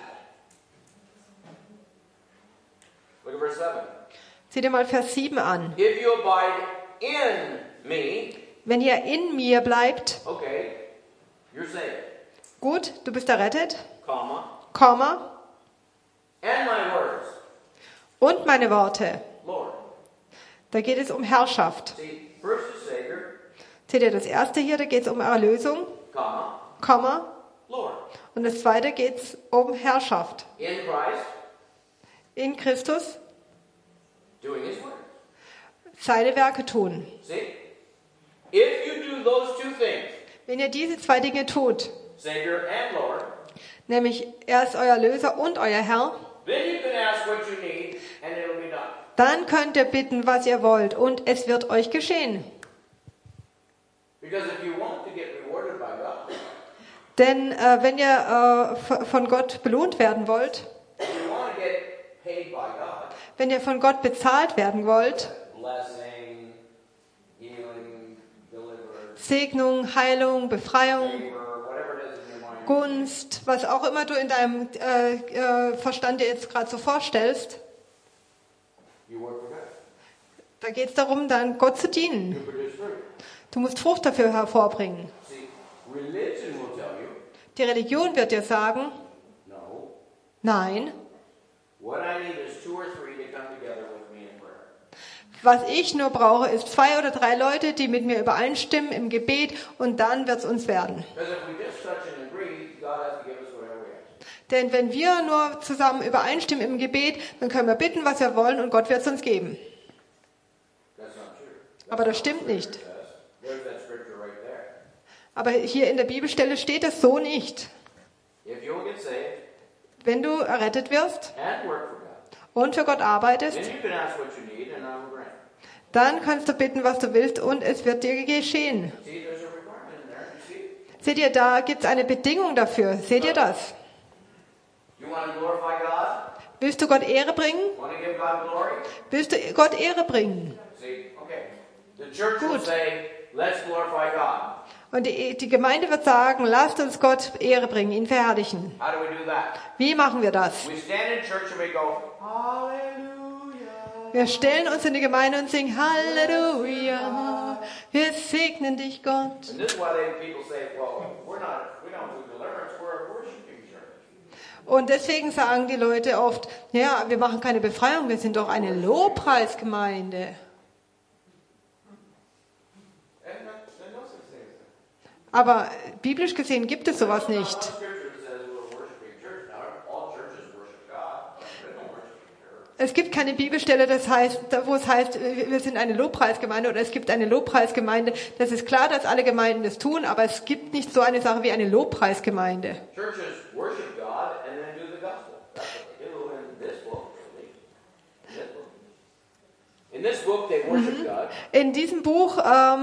Look at verse 7. Sieh dir mal Vers 7 an. If you abide in me, Wenn ihr in mir bleibt, okay, you're saved. gut, du bist errettet, Comma. And my words, und meine Worte. Lord. Da geht es um Herrschaft. See, first is Savior, Seht ihr das erste hier, da geht es um Erlösung, Comma, Lord. und das zweite geht es um Herrschaft. In Christ, In Christus doing His work. seine Werke tun. See, if you do those two things, Wenn ihr diese zwei Dinge tut, Savior and Lord, nämlich er ist euer Löser und euer Herr, then you can ask what you need and it'll be done. dann könnt ihr bitten, was ihr wollt, und es wird euch geschehen. Because if you want to get rewarded by God, Denn wenn ihr von Gott belohnt werden wollt, if you want to get paid by God, wenn ihr von Gott bezahlt werden wollt, blessing, healing, deliverance, Segnung, Heilung, Befreiung, favor, whatever it is in your mind, Gunst, was auch immer du in deinem Verstand dir jetzt gerade so vorstellst, you work for God. da geht es darum, dann Gott zu dienen. You produce fruit. Du musst Frucht dafür hervorbringen. See, religion will tell you, Die Religion wird dir sagen, no, nein, what I need is 2 or 3 to come together with me in prayer. was ich nur brauche, ist 2 oder 3 Leute, die mit mir übereinstimmen im Gebet, und dann wird es uns werden. Because if we just touch and agree, God has to give us whatever we ask. Denn wenn wir nur zusammen übereinstimmen im Gebet, dann können wir bitten, was wir wollen, und Gott wird es uns geben. That's not true. Aber das stimmt nicht. There's that scripture right there. Aber hier in der Bibelstelle steht es so nicht. If you'll get saved Wenn du errettet wirst and work for God, und für Gott arbeitest, then you can ask what you need and I will grant. dann kannst du bitten, was du willst, und es wird dir geschehen. See, there's a requirement in there. You see? Seht ihr, da gibt es eine Bedingung dafür. Seht ihr das? You want to glorify God? Willst du Gott Ehre bringen? Want to give God glory? Willst du Gott Ehre bringen? See, okay. The church will Gut. say, let's glorify God. Und die Gemeinde wird sagen, lasst uns Gott Ehre bringen, ihn verherrlichen. How do we do that? Wie machen wir das? We stand in church and we go, Hallelujah. Wir stellen uns in die Gemeinde und singen Halleluja. Wir segnen dich, Gott. And this is why people say, well, we don't do deliverance, we're a worshiping church. Und deswegen sagen die Leute oft, ja, wir machen keine Befreiung, wir sind doch eine Lobpreisgemeinde. And there's no such thing as that. Aber biblisch gesehen gibt es sowas nicht. Scripture says we're a worshiping church. Now, all churches worship God, but they don't worship the church. Es gibt keine Bibelstelle, wo es heißt, wir sind eine Lobpreisgemeinde, oder es gibt eine Lobpreisgemeinde. Das ist klar, dass alle Gemeinden das tun, aber es gibt nicht so eine Sache wie eine Lobpreisgemeinde. Churches worship God and then do the gospel. That's what they do in this book. In this book, they worship God. In diesem Buch,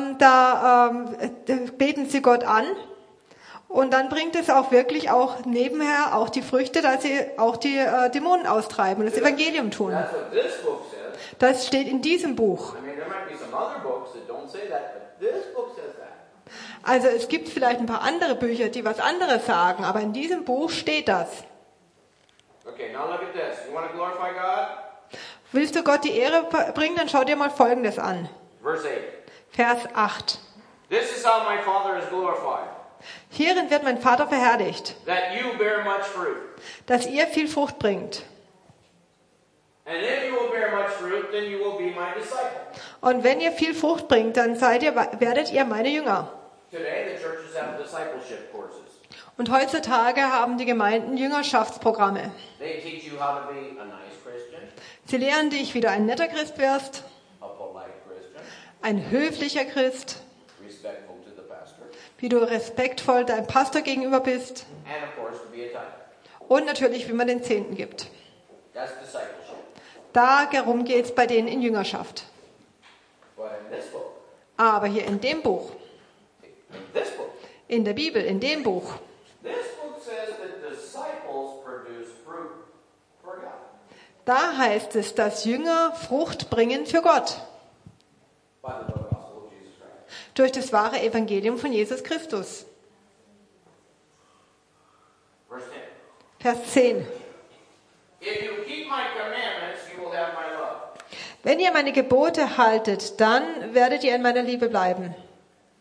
beten sie Gott an, und dann bringt es auch wirklich auch nebenher auch die Früchte, dass sie auch die Dämonen austreiben und das Evangelium tun. That's what this book says. Das steht in diesem Buch. I mean, there might be some other books that don't say that, but this book says that. Also es gibt vielleicht ein paar andere Bücher, die was anderes sagen, aber in diesem Buch steht das. Okay, now look at this. You want to glorify God? Willst du Gott die Ehre bringen, dann schau dir mal Folgendes an. Verse 8. Vers 8. This is how my Father is glorified, Hierin wird mein Vater verherrlicht, that you bear much fruit. dass ihr viel Frucht bringt. And if you will bear much fruit, then you will be my disciple. Und wenn ihr viel Frucht bringt, dann werdet ihr meine Jünger. Today, the churches have discipleship courses. Und heutzutage haben die Gemeinden Jüngerschaftsprogramme. They teach you how to be a nice Christian, Sie lehren dich, wie du ein netter Christ wirst, a polite Christian, ein höflicher Christ, respectful to the pastor, wie du respektvoll deinem Pastor gegenüber bist, and of course to be a tithe. und natürlich, wie man den Zehnten gibt. That's discipleship. Darum geht es bei denen in Jüngerschaft. But in this book, Aber hier in dem Buch, in der Bibel, in dem Buch, this book says that disciples produce fruit for God. da heißt es, dass Jünger Frucht bringen für Gott. By the gospel of Jesus Christ. Durch das wahre Evangelium von Jesus Christus. Verse 10. Vers 10. If you keep my commandments, you will have my love. Wenn ihr meine Gebote haltet, dann werdet ihr in meiner Liebe bleiben.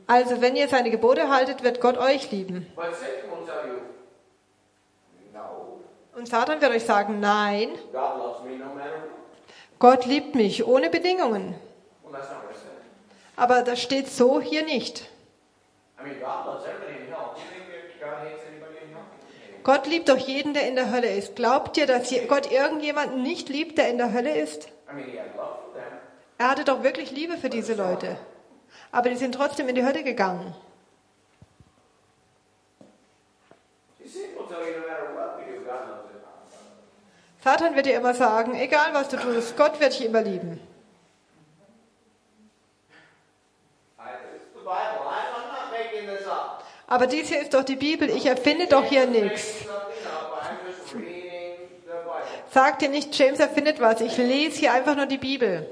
Also, wenn ihr seine Gebote haltet, wird Gott euch lieben. But Satan will tell you, no, Und Satan wird euch sagen, nein, God loves me no matter what. Gott liebt mich ohne Bedingungen. Well, that's not what it says. Aber das steht so hier nicht. I mean, God loves everybody in hell. Do you think that God hates anybody in hell? Gott liebt doch jeden, der in der Hölle ist. Glaubt ihr, dass Gott irgendjemanden nicht liebt, der in der Hölle ist? I mean, he had love for them. Er hatte doch wirklich Liebe für diese Leute. Aber die sind trotzdem in die Hölle gegangen. See, Satan will tell you no matter what we do, God loves it. Satan wird dir immer sagen, egal was du tust, Gott wird dich immer lieben. It's the Bible. I'm not making this up. Aber dies hier ist doch die Bibel. Ich erfinde doch hier nichts. Making something up. I'm just reading the Bible. Sagt dir nicht, James erfindet was. Ich lese hier einfach nur die Bibel.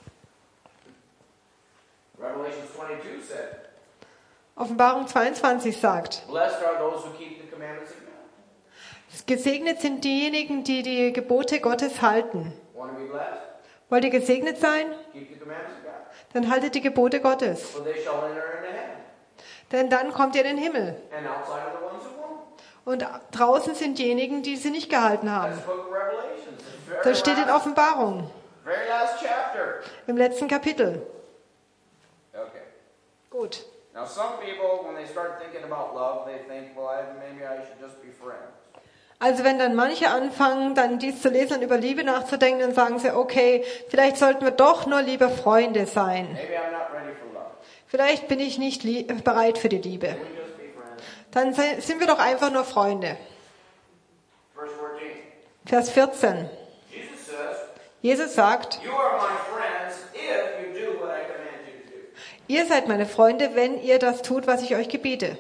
Revelation 22 said, Offenbarung 22 sagt, blessed are those who keep the commandments of God. gesegnet sind diejenigen, die die Gebote Gottes halten. Want to be blessed? Wollt ihr gesegnet sein? Keep the commandments of God. Dann haltet die Gebote Gottes. For they shall enter into heaven. Denn dann kommt ihr in den Himmel. And outside are the ones who won't. Und draußen sind diejenigen, die sie nicht gehalten haben. That's the book of Revelation. It's the Das steht in Offenbarung, very last chapter. im letzten Kapitel. Okay. Gut. Now some people, when they start thinking about love, they think, well, maybe I should just be friends. Also wenn dann manche anfangen, dann dies zu lesen und über Liebe nachzudenken, dann sagen sie, okay, vielleicht sollten wir doch nur lieber Freunde sein. Maybe I'm not ready for love. Vielleicht bin ich nicht bereit für die Liebe. Can we just be friends? Dann sind wir doch einfach nur Freunde. Verse 14. Vers 14. Jesus says, Jesus sagt, you are my friends if you do what I command you to do. ihr seid meine Freunde, wenn ihr das tut, was ich euch gebiete.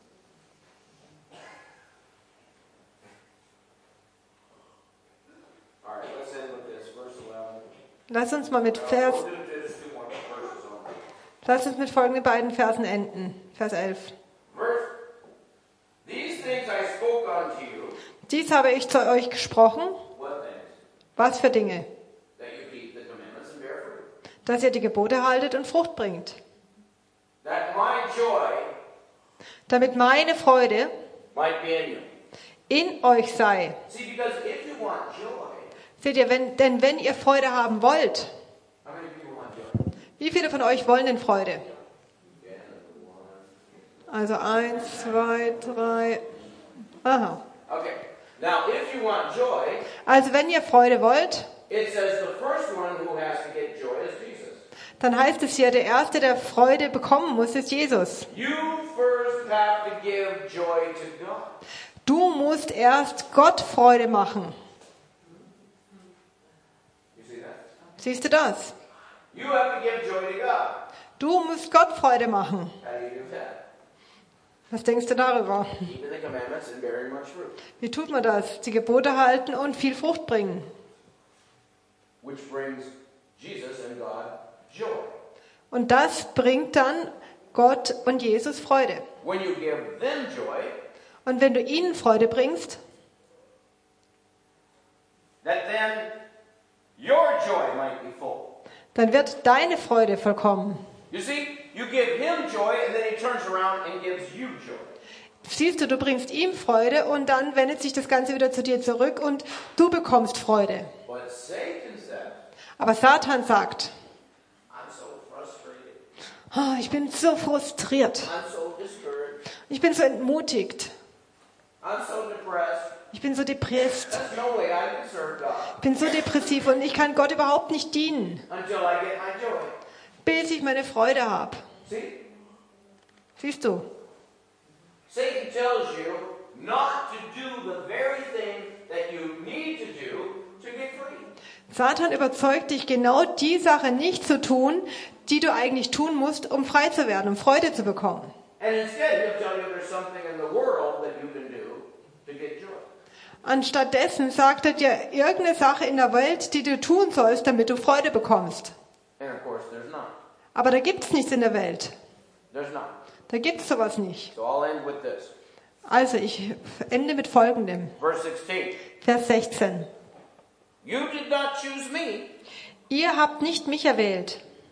All right, let's end with this. Verse 11. Lass uns mal mit We'll do just 2 more verses only. Lass uns mit folgenden beiden Versen enden. Vers 11. Verse, these things I spoke unto you. Dies habe ich zu euch gesprochen. What things? Was für Dinge? That you keep the commandments and bear fruit. Dass ihr die Gebote haltet und Frucht bringt. That my joy Damit meine Freude might be in you. in euch sei. See, because if you want joy, Seht ihr, denn wenn ihr Freude haben wollt, how many people want joy? wie viele von euch wollen denn Freude? Also 1, 2, 3. Aha. Okay. Now, if you want joy, Also wenn ihr Freude wollt, it says the first one who has to get joy is Jesus. dann heißt es hier, der Erste, der Freude bekommen muss, ist Jesus. You first have to give joy to God. Du musst erst Gott Freude machen. You see that? Siehst du das? You have to give joy to God. Du musst Gott Freude machen. How do you do that? Was denkst du darüber? Keeping the commandments and bearing much fruit. Wie tut man das? Die Gebote halten und viel Frucht bringen. Which brings Jesus and God joy. Und das bringt dann Gott und Jesus Freude. When you give them joy, Und wenn du ihnen Freude bringst, that then your joy might be full. dann wird deine Freude vollkommen. You see, you give him joy and then he turns around and gives you joy. Siehst du, du bringst ihm Freude und dann wendet sich das Ganze wieder zu dir zurück und du bekommst Freude. But Satan says, Aber Satan sagt, I'm so frustrated. oh, ich bin so frustriert, I'm so discouraged. ich bin so entmutigt, I'm so depressed. ich bin so depressiert, There's no way I can serve God ich bin so depressiv und ich kann Gott überhaupt nicht dienen, until I get my joy. bis ich meine Freude habe. See? Siehst du? Satan tells you not to do the very thing that you need to do to get free. Satan überzeugt dich, genau die Sache nicht zu tun, die du eigentlich tun musst, um frei zu werden, um Freude zu bekommen. And instead, he'll tell you there's something in the world that you can do to get joy. Anstattdessen sagt er dir irgendeine Sache in der Welt, die du tun sollst, damit du Freude bekommst. And of course, there's not. Aber da gibt's nichts in der Welt. There's not. Da gibt's sowas nicht. So I'll end with this. Also ich ende mit Folgendem. Verse 16. Vers 16. You did not choose me, Ihr habt nicht mich erwählt,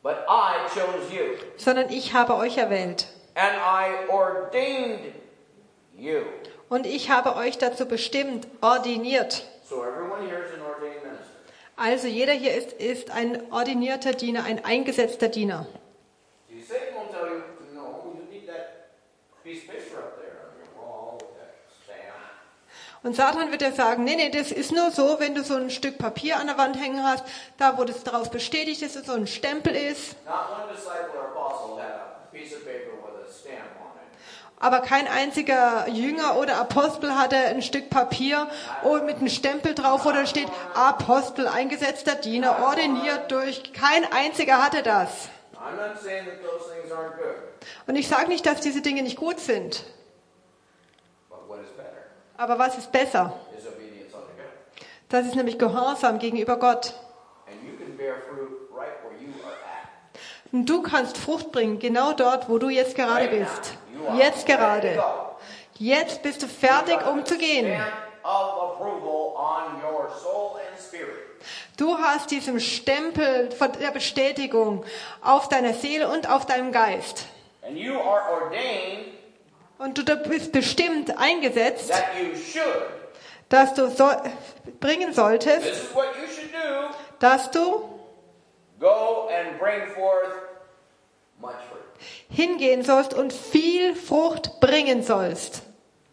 but I chose you. sondern ich habe euch erwählt. And I ordained you. Und ich habe euch dazu bestimmt, ordiniert. So everyone here is an ordained minister. Also jeder hier ist ein ordinierter Diener, ein eingesetzter Diener. See, Satan will tell you, no, you need that piece of paper up there on your wall with that stamp. Und Satan wird dir sagen, nee, das ist nur so, wenn du so ein Stück Papier an der Wand hängen hast, da wo das drauf bestätigt ist, dass so ein Stempel ist. Not one disciple or apostle had a piece of paper with a stamp on it. Aber kein einziger Jünger oder Apostel hatte ein Stück Papier mit einem Stempel drauf, wo da steht, Apostel, eingesetzter Diener, ordiniert durch. Kein einziger hatte das. I'm not saying that those things aren't good, Und ich sage nicht, dass diese Dinge nicht gut sind. but what is better Aber was ist besser? is obedience unto God. Das ist nämlich Gehorsam gegenüber Gott. And you can bear fruit right where you are at. Und du kannst Frucht bringen, genau dort, wo du jetzt gerade bist. Jetzt gerade. Jetzt bist du fertig, um zu gehen. Stamp of approval on your soul and spirit. Du hast diesen Stempel von der Bestätigung auf deiner Seele und auf deinem Geist. And you are ordained Und du bist bestimmt eingesetzt, that you should. dass du bringen solltest, This is what you should do. dass du Go and bring forth much fruit. hingehen sollst und viel Frucht bringen sollst.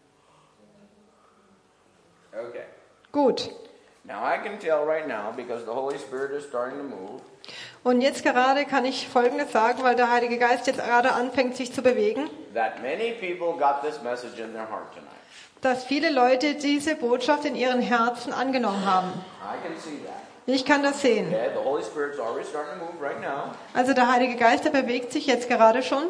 Okay. Gut. Now I can tell right now, because the Holy Spirit is starting to move, Und jetzt gerade kann ich Folgendes sagen, weil der Heilige Geist jetzt gerade anfängt, sich zu bewegen, that many people got this message in their heart tonight. dass viele Leute diese Botschaft in ihren Herzen angenommen haben. I can see that. Ich kann das sehen. Okay, the Holy Spirit's already starting to move right now. Also der Heilige Geist, der bewegt sich jetzt gerade schon.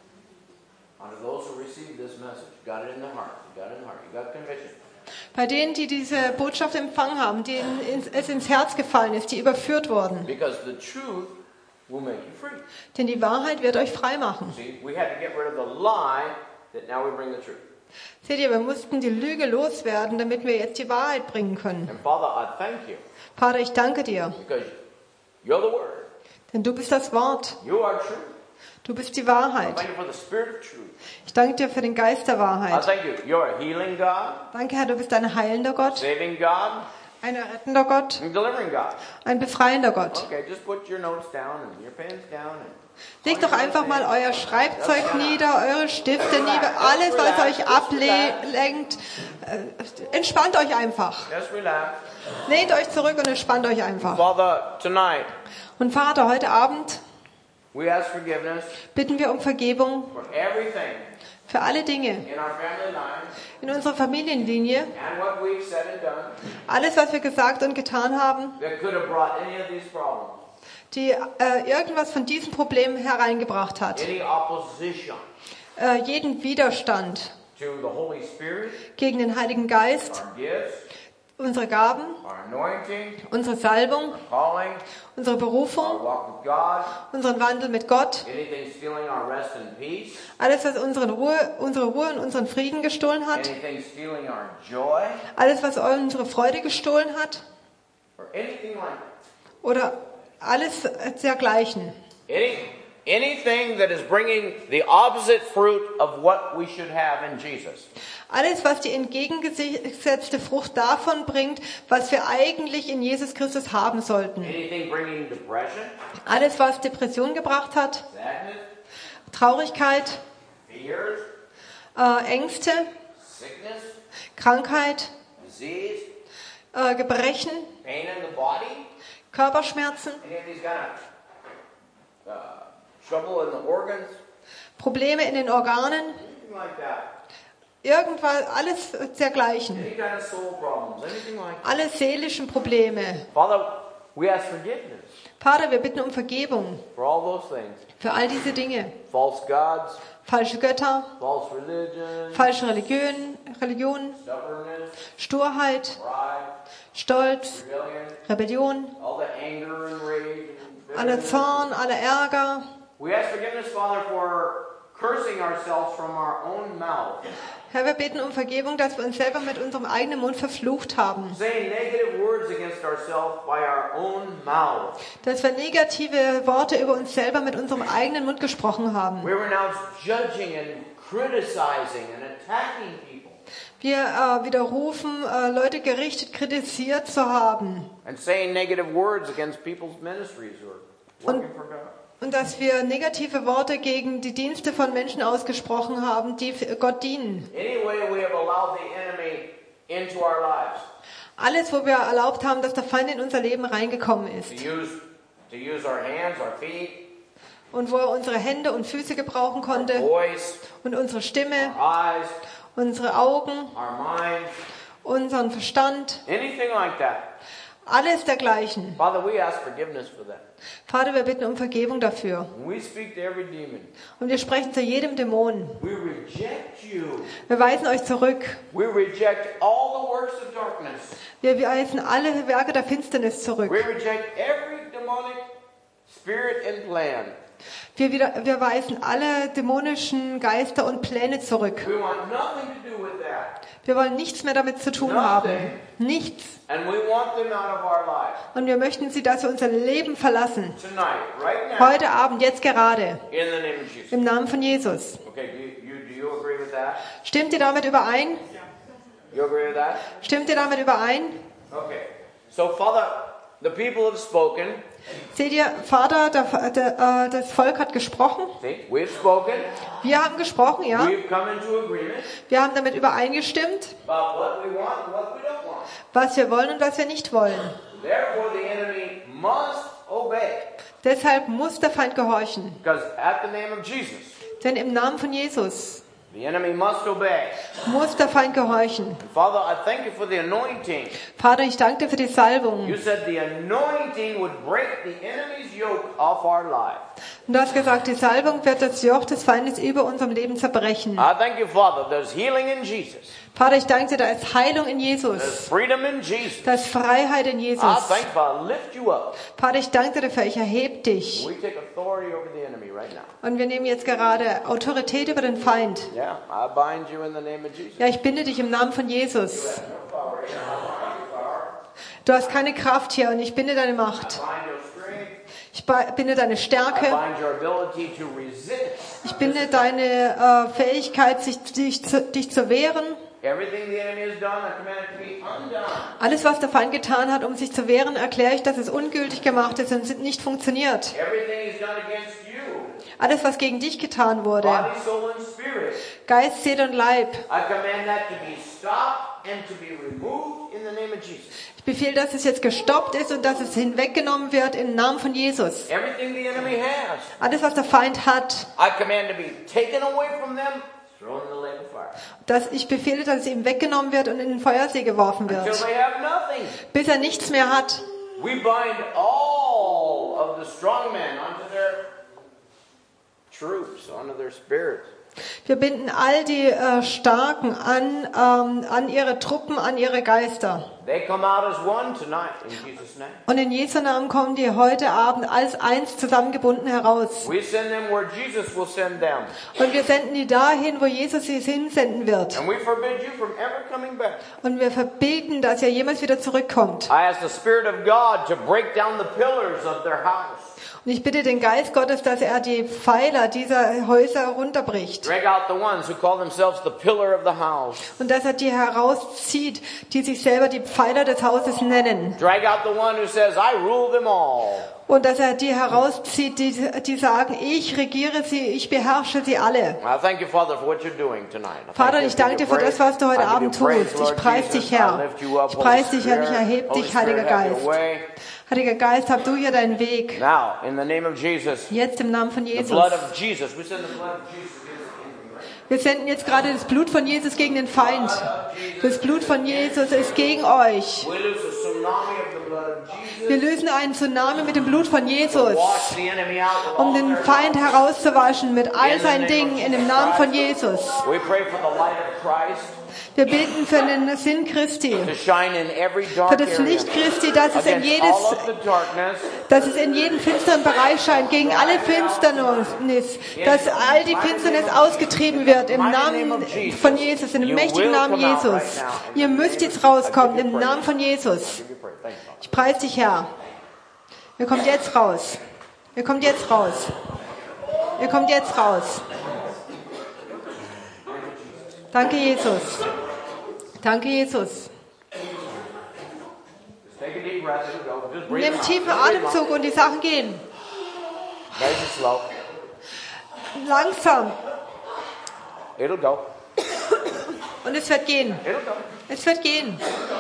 Onto those who received this message, got it in their heart, you got it in the heart, you got conviction. Bei denen, die diese Botschaft empfangen haben, denen es ins Herz gefallen ist, die überführt wurden. Because the truth will make you free. Denn die Wahrheit wird euch frei machen. See, we had to get rid of the lie that now we bring the truth. Seht ihr, wir mussten die Lüge loswerden, damit wir jetzt die Wahrheit bringen können. And Father, I thank you Vater, ich danke dir, because you're the Word. denn du bist das Wort. You are truth. Du bist die I Wahrheit. thank you for the Spirit of truth. Ich danke dir für den Geist der I Wahrheit. thank you. You're a healing God, Danke, Herr, du bist ein heilender Gott, saving God, ein rettender Gott, and delivering God. ein befreiender Gott. Okay, just put your notes down and your pens down. Legt doch einfach mal euer Schreibzeug nieder, eure Stifte nieder, alles, was euch ablenkt. Entspannt euch einfach. Just relax. Lehnt euch zurück und entspannt euch einfach. Father, tonight Und Vater, heute Abend we ask forgiveness bitten wir um Vergebung for everything für alle Dinge in our family line in unserer Familienlinie, and what we've said and done alles, was wir gesagt und getan haben, that could have brought any of these problems, die irgendwas von diesen Problemen hereingebracht hat. any opposition Jeden Widerstand to the Holy Spirit, gegen den Heiligen Geist, our gifts, unsere Gaben, our anointing, unsere Salbung, calling, unsere our Berufung, walk with God, unseren Wandel mit Gott, anything stealing our rest and peace, alles, was unsere Ruhe und unseren Frieden gestohlen hat, anything stealing our joy, alles, was unsere Freude gestohlen hat or anything like that. oder alles dergleichen. Anything that is bringing the opposite fruit of what we should have in Jesus. Alles, was die entgegengesetzte Frucht davon bringt, was wir eigentlich in Jesus Christus haben sollten. Anything bringing depression, Alles, was Depression gebracht hat, sadness, Traurigkeit, fears, Ängste, sickness, Krankheit, disease, Gebrechen, pain in the body, Körperschmerzen, any of these kind of trouble in the organs, Probleme in den Organen, anything like that. irgendwas, alles dergleichen. Any kind of soul problems, anything like that. Alle seelischen Probleme. Father, we ask forgiveness Vater, wir bitten um Vergebung for all those things. für all diese Dinge. False gods, Falsche Götter, false religion, falsche Religionen, stubbornness, Sturheit, pride, Stolz, rebellion, Rebellion, all the anger and rage and aller bitterness. Zorn, aller Ärger. We ask forgiveness, Father, for cursing ourselves from our own mouth. Herr, wir beten um Vergebung, dass wir uns selber mit unserem eigenen Mund verflucht haben. Saying negative words against ourselves by our own mouth. Dass wir negative Worte über uns selber mit unserem eigenen Mund gesprochen haben. We renounce judging and criticizing and attacking people. Wir widerrufen, Leute gerichtet, kritisiert zu haben. And saying negative words against people's ministries who are working for God. Und dass wir negative Worte gegen die Dienste von Menschen ausgesprochen haben, die für Gott dienen. Anyway, we have allowed the enemy into our lives. Alles, wo wir erlaubt haben, dass der Feind in unser Leben reingekommen ist. To use our hands, our feet, Und wo er unsere Hände und Füße gebrauchen konnte. voice, Und unsere Stimme, our eyes, unsere Augen, our mind, unseren Verstand. anything like that. Alles dergleichen. Father, we ask forgiveness for that. Vater, wir bitten um Vergebung dafür. When we speak to every demon, Und wir sprechen zu jedem Dämon. we reject you. Wir weisen euch zurück. We reject all the works of darkness. Wir weisen alle Werke der Finsternis zurück. We reject every demonic spirit and plan. Wir weisen alle dämonischen Geister und Pläne zurück. We want nothing to do with that. Wir wollen nichts mehr damit zu tun haben. Nichts. And we want them out of our life. Und wir möchten sie, dass sie unser Leben verlassen. Tonight, right now, Heute Abend, jetzt gerade. in the name of Jesus. Im Namen von Jesus. Okay, do you agree with that? Stimmt ihr damit überein? You agree with that? Stimmt ihr damit überein? Okay. So, Father, the people have spoken. Seht ihr, Vater, das Volk hat gesprochen. See, we've spoken. Wir haben gesprochen, ja. We've come into agreement Wir haben damit übereingestimmt, about what we want and what we don't want. was wir wollen und was wir nicht wollen. Therefore, the enemy must obey. Deshalb muss der Feind gehorchen. Because at the name of Jesus, Denn im Namen von Jesus the enemy must obey. muss der Feind gehorchen. And Father, I thank you for the anointing. Vater, ich danke dir für die Salbung. You said the anointing would break the enemy's yoke off our life. Und du hast gesagt, die Salbung wird das Joch des Feindes über unserem Leben zerbrechen. I thank you, Father. There's healing in Jesus. Vater, ich danke dir, da ist Heilung in There's Jesus. freedom in Jesus. Da ist Freiheit in I Jesus. thank you, Father. Lift you up. Vater, ich danke dir dafür, ich erhebe dich. We take authority over the enemy right now. Und wir nehmen jetzt gerade Autorität über den Feind. Yeah, I bind you in the name of Jesus. Ja, ich binde dich im Namen von Jesus. Du hast keine Kraft hier und ich binde deine Macht. Bind your strength. Ich binde deine I Stärke. bind your ability to resist. Ich binde deine Fähigkeit, dich zu wehren. Everything the enemy has done, I command it to be undone. Alles, was der Feind getan hat, um sich zu wehren, erkläre ich, dass es ungültig gemacht ist und nicht funktioniert. Everything he's done against you, Alles, was gegen dich getan wurde, body, soul, and spirit, Geist, Seele und Leib, I command that to be stopped and to be removed in the name of Jesus. ich befehle, dass es jetzt gestoppt ist und dass es hinweggenommen wird im Namen von Jesus. Everything the enemy has, Alles, was der Feind hat, I command to be taken away from them, thrown in the lake of fire. ich befehle, dass es ihm weggenommen wird und in den Feuersee geworfen Until wird, they have nothing. bis er nichts mehr hat. We bind all of the strong men onto their troops, onto their spirits. Wir binden all die Starken an ihre Truppen, an ihre Geister. They come out as one tonight in Jesus' name. Und in Jesu Namen kommen die heute Abend als eins zusammengebunden heraus. We send them where Jesus will send them. Und wir senden die dahin, wo Jesus sie hinsenden wird. And we forbid you from ever coming back. Und wir verbieten, dass er jemals wieder zurückkommt. I ask the Spirit of God to break down the pillars of their house. Und ich bitte den Geist Gottes, dass er die Pfeiler dieser Häuser runterbricht. Drag out the ones who call themselves the pillar of the house. Und dass er die herauszieht, die sich selber die Pfeiler des Hauses nennen. Drag out the one who says, I rule them all. Und dass er die herauszieht, die sagen, ich regiere sie, ich beherrsche sie alle. I thank you, Father, for what you're doing tonight. Vater, ich danke dir für das, was du heute Abend tust. Ich preise dich, Herr. Ich preise dich, Herr, ich erhebe dich, Heiliger Geist. Heiliger Geist, hab du hier deinen Weg. Now, in the name of Jesus, Jetzt im Namen von the Jesus. blood of Jesus, we send the blood of Jesus against the enemy. Wir senden jetzt gerade das Blut von Jesus gegen den Feind. Das Blut von Jesus ist gegen euch. We lose the tsunami of the blood of Jesus. Wir lösen einen Tsunami mit dem Blut von Jesus, Wash the enemy out with um all den their Feind herauszuwaschen mit all seinen Dingen in dem Namen von Jesus. We pray for the light of Christ Wir beten für den Sinn Christi, to shine in every für dark das area. Licht Christi, dass es in jeden finsteren Bereich scheint, gegen alle Finsternis, dass all die Finsternis ausgetrieben wird im Namen von Jesus, in dem mächtigen Namen Jesus. Ihr müsst jetzt rauskommen im Namen von Jesus. Ich preise dich, Herr. Ihr kommt jetzt raus. Ihr kommt jetzt raus. Ihr kommt jetzt raus. Danke, Jesus. Danke, Jesus. Take a deep breath, it'll go. Just breathe Nimm it out. tiefen Just breathe it Atemzug und die Sachen gehen. out. Nice and slow. Langsam. It'll go. Und es wird gehen. It'll go. Es wird gehen.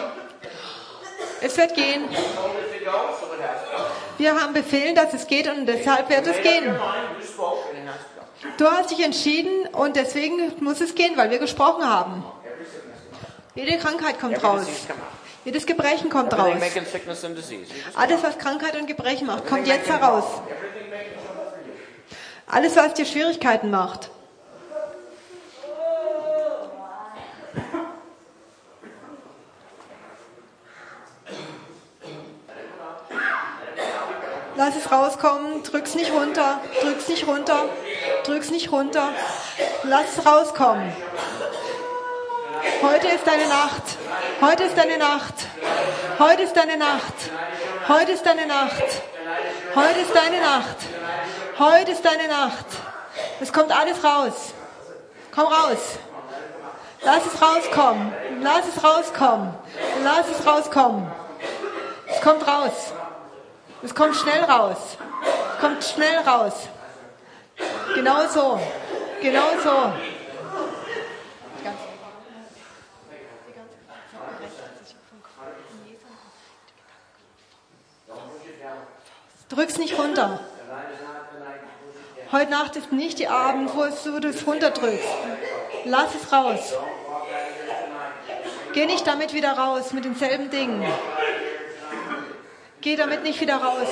Es wird gehen. Told it to go, so it has to go. Wir haben Befehl, dass es geht und deshalb wird es Made up your gehen. mind, you spoke, and it has to go. Du hast dich entschieden und deswegen muss es gehen, weil wir gesprochen haben. Jede Krankheit kommt Every raus. disease come out. Jedes Gebrechen kommt Everything raus. making sickness and disease. You just Alles, was Krankheit und Gebrechen macht, kommt everything jetzt making heraus. trouble. Everything making trouble for you. Alles, was dir Schwierigkeiten macht. Lass es rauskommen, drück's nicht runter, drück's nicht runter, drück's nicht runter. Lass es rauskommen. Heute ist deine Nacht. Heute ist deine Nacht. Heute ist deine Nacht. Heute ist deine Nacht. Heute ist deine Nacht. Heute ist deine Nacht. Es kommt alles raus. Komm raus. Lass es rauskommen. Lass es rauskommen. Lass es rauskommen. Es kommt raus. Es kommt schnell raus. Es kommt schnell raus. Genau so. Genau so. Drück's nicht runter. Heute Nacht ist nicht die Abend, wo du es runterdrückst. Lass es raus. Geh nicht damit wieder raus, mit denselben Dingen. Geh damit nicht wieder raus.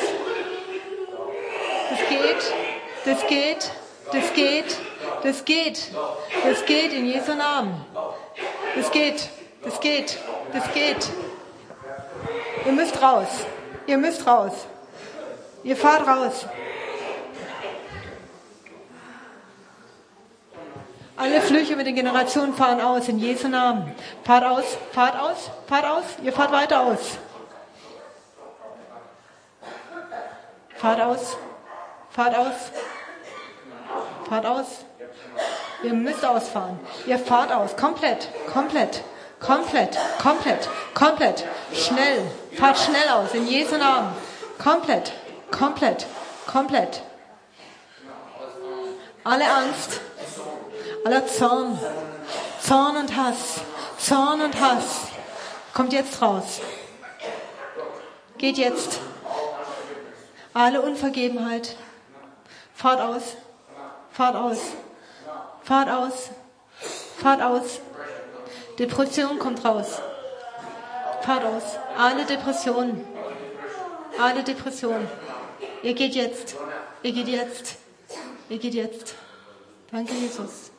Das geht, das geht, das geht, das geht. Das geht in Jesu Namen. Das geht, das geht, das geht. Ihr müsst raus. Ihr müsst raus. Ihr fahrt raus. Alle Flüche mit den Generationen fahren aus, in Jesu Namen. Fahrt aus, fahrt aus, fahrt aus. Ihr fahrt weiter aus. Fahrt aus, fahrt aus, fahrt aus. Ihr müsst ausfahren. Ihr fahrt aus, komplett, komplett, komplett, komplett, komplett. Schnell, fahrt schnell aus, in Jesu Namen. Komplett, komplett, komplett. Alle Angst, aller Zorn, Zorn und Hass, Zorn und Hass, kommt jetzt raus. Geht jetzt. Alle Unvergebenheit, fahrt aus, fahrt aus, fahrt aus, fahrt aus. Depression kommt raus, fahrt aus. Alle Depressionen, alle Depressionen. Ihr geht jetzt, ihr geht jetzt, ihr geht jetzt. Danke, Jesus.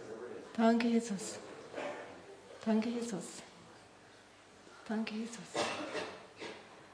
Danke, Jesus. Danke, Jesus. Danke, Jesus.